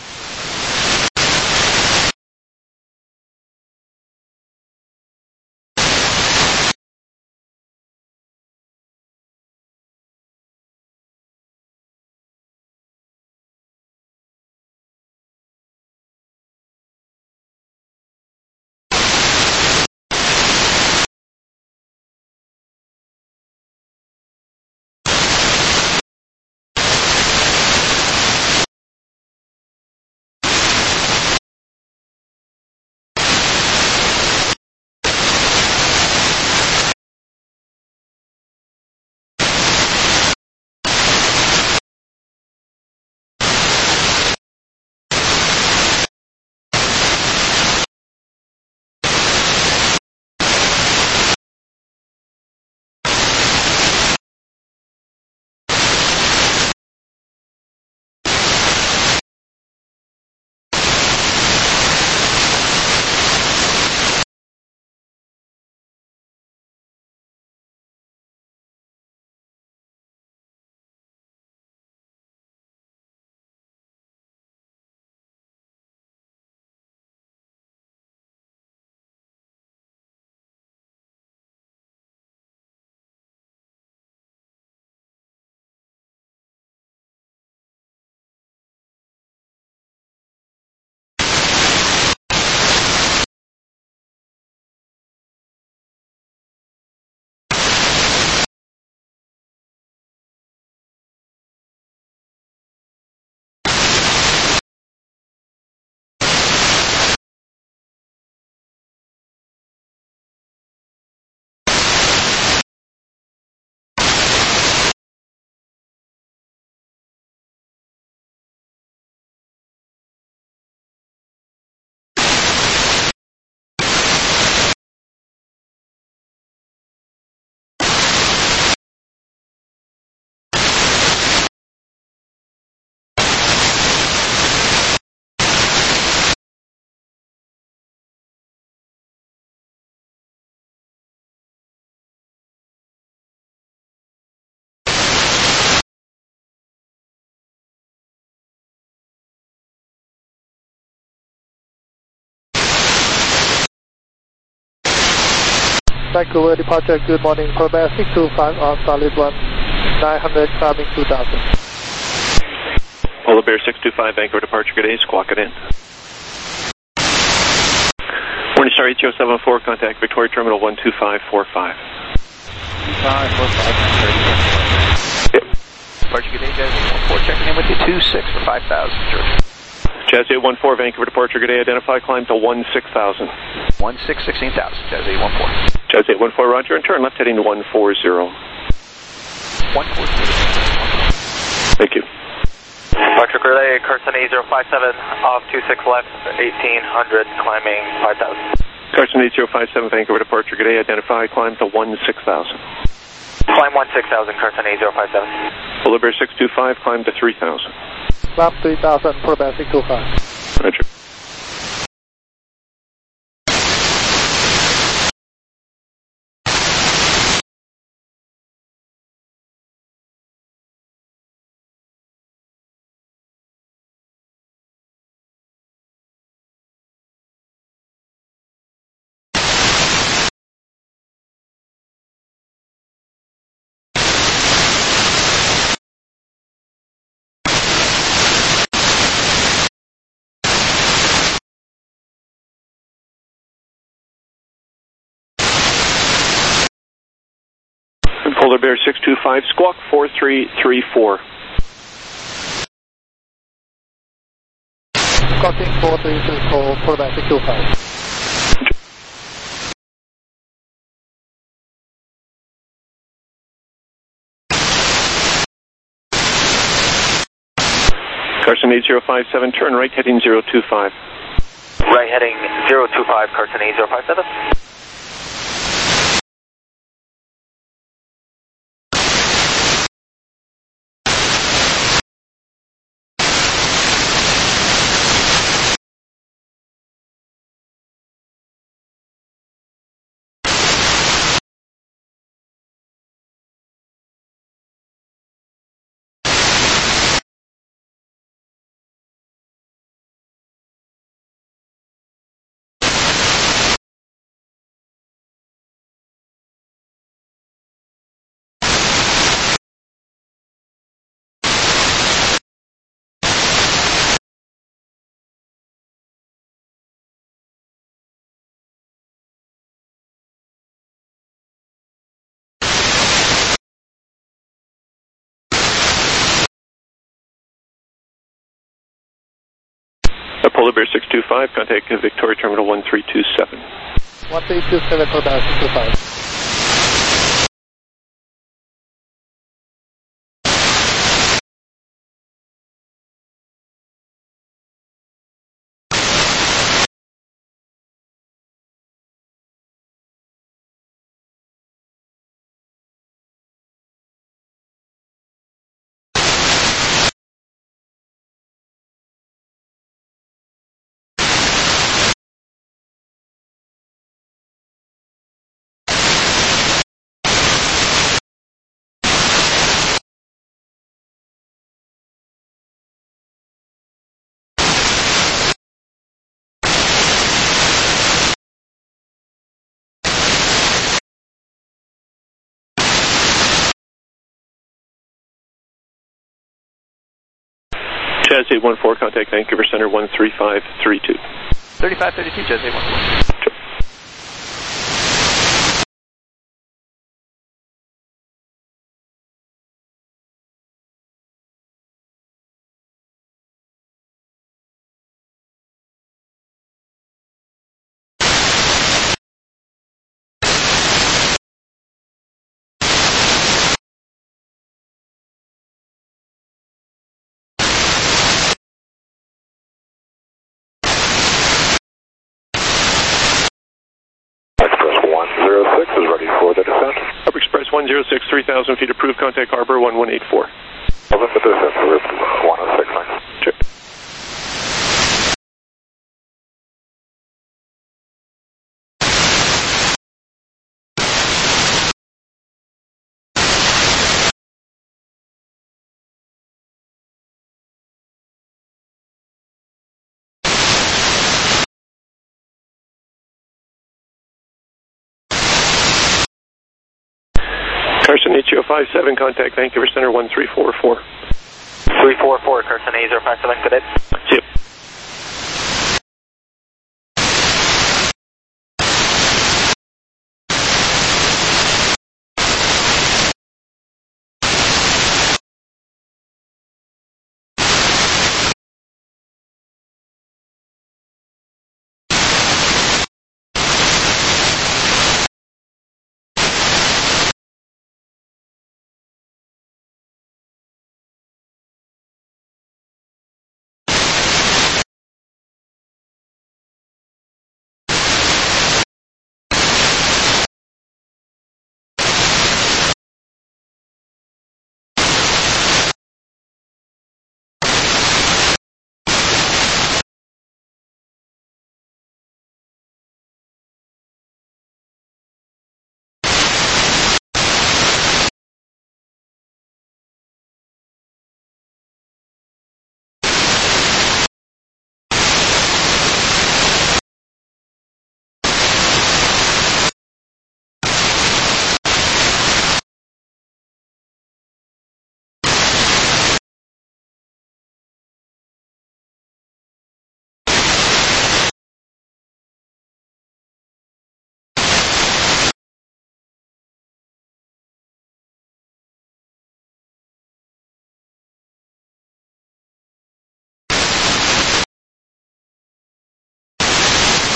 Vancouver departure, good morning, Colbert six two five on solid one, nine hundred, climbing two thousand. Polar Bear six two five, Vancouver departure, good day, squawk it in. Morningstar eight zero seven four, contact Victoria Terminal one two five four five. five four five, Yep. Departure, good day, Jazz eight one four, checking in with you, two six for five thousand, Georgia. Jazz eight one four, Vancouver departure, good day, identify, climb to one six thousand. one six, sixteen thousand, Jazz eight one four. Jazz eight one four, roger, and turn left heading to one four zero. one four zero. Thank you. Departure Relay, Carson eight zero five seven, off two six left, eighteen hundred, climbing five thousand. Carson eight zero five seven, Vancouver departure, good day, identify, climb to one six thousand. Climb one six thousand, Carson eight zero five seven. Polar Bear six two five, climb to three thousand. Climb three thousand, Polar Bear six two five. Roger. Polar Bear six two five, squawk four three three four. Squawking four three three four, Polar Bear six two five. Carson eight zero five seven, turn right heading zero two five. Right heading zero two five, Carson eight zero five seven. Polar Bear six two five, contact Victoria Terminal one three two seven. one three two seven, Polar Bear six two five. Jazz eight one four, contact Vancouver Center one three five three two. thirty-five thirty-two, Jazz eight one four. Sure. is ready for the descent. Harbor Express one zero six, three thousand feet approved, contact Harbor one one eight four. Over the descent for one oh six nine. Sure. Carson eight zero five seven, contact Vancouver Center one three four four. three four four, Carson eight zero five seven, good day. See you.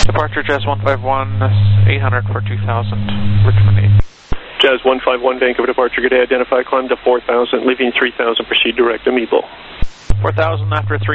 Departure Jazz one five one, eight hundred for two thousand, Richmond eight. Jazz one five one, Vancouver departure, good day, identify, climb to four thousand, leaving three thousand, proceed direct to Meeple. four thousand after three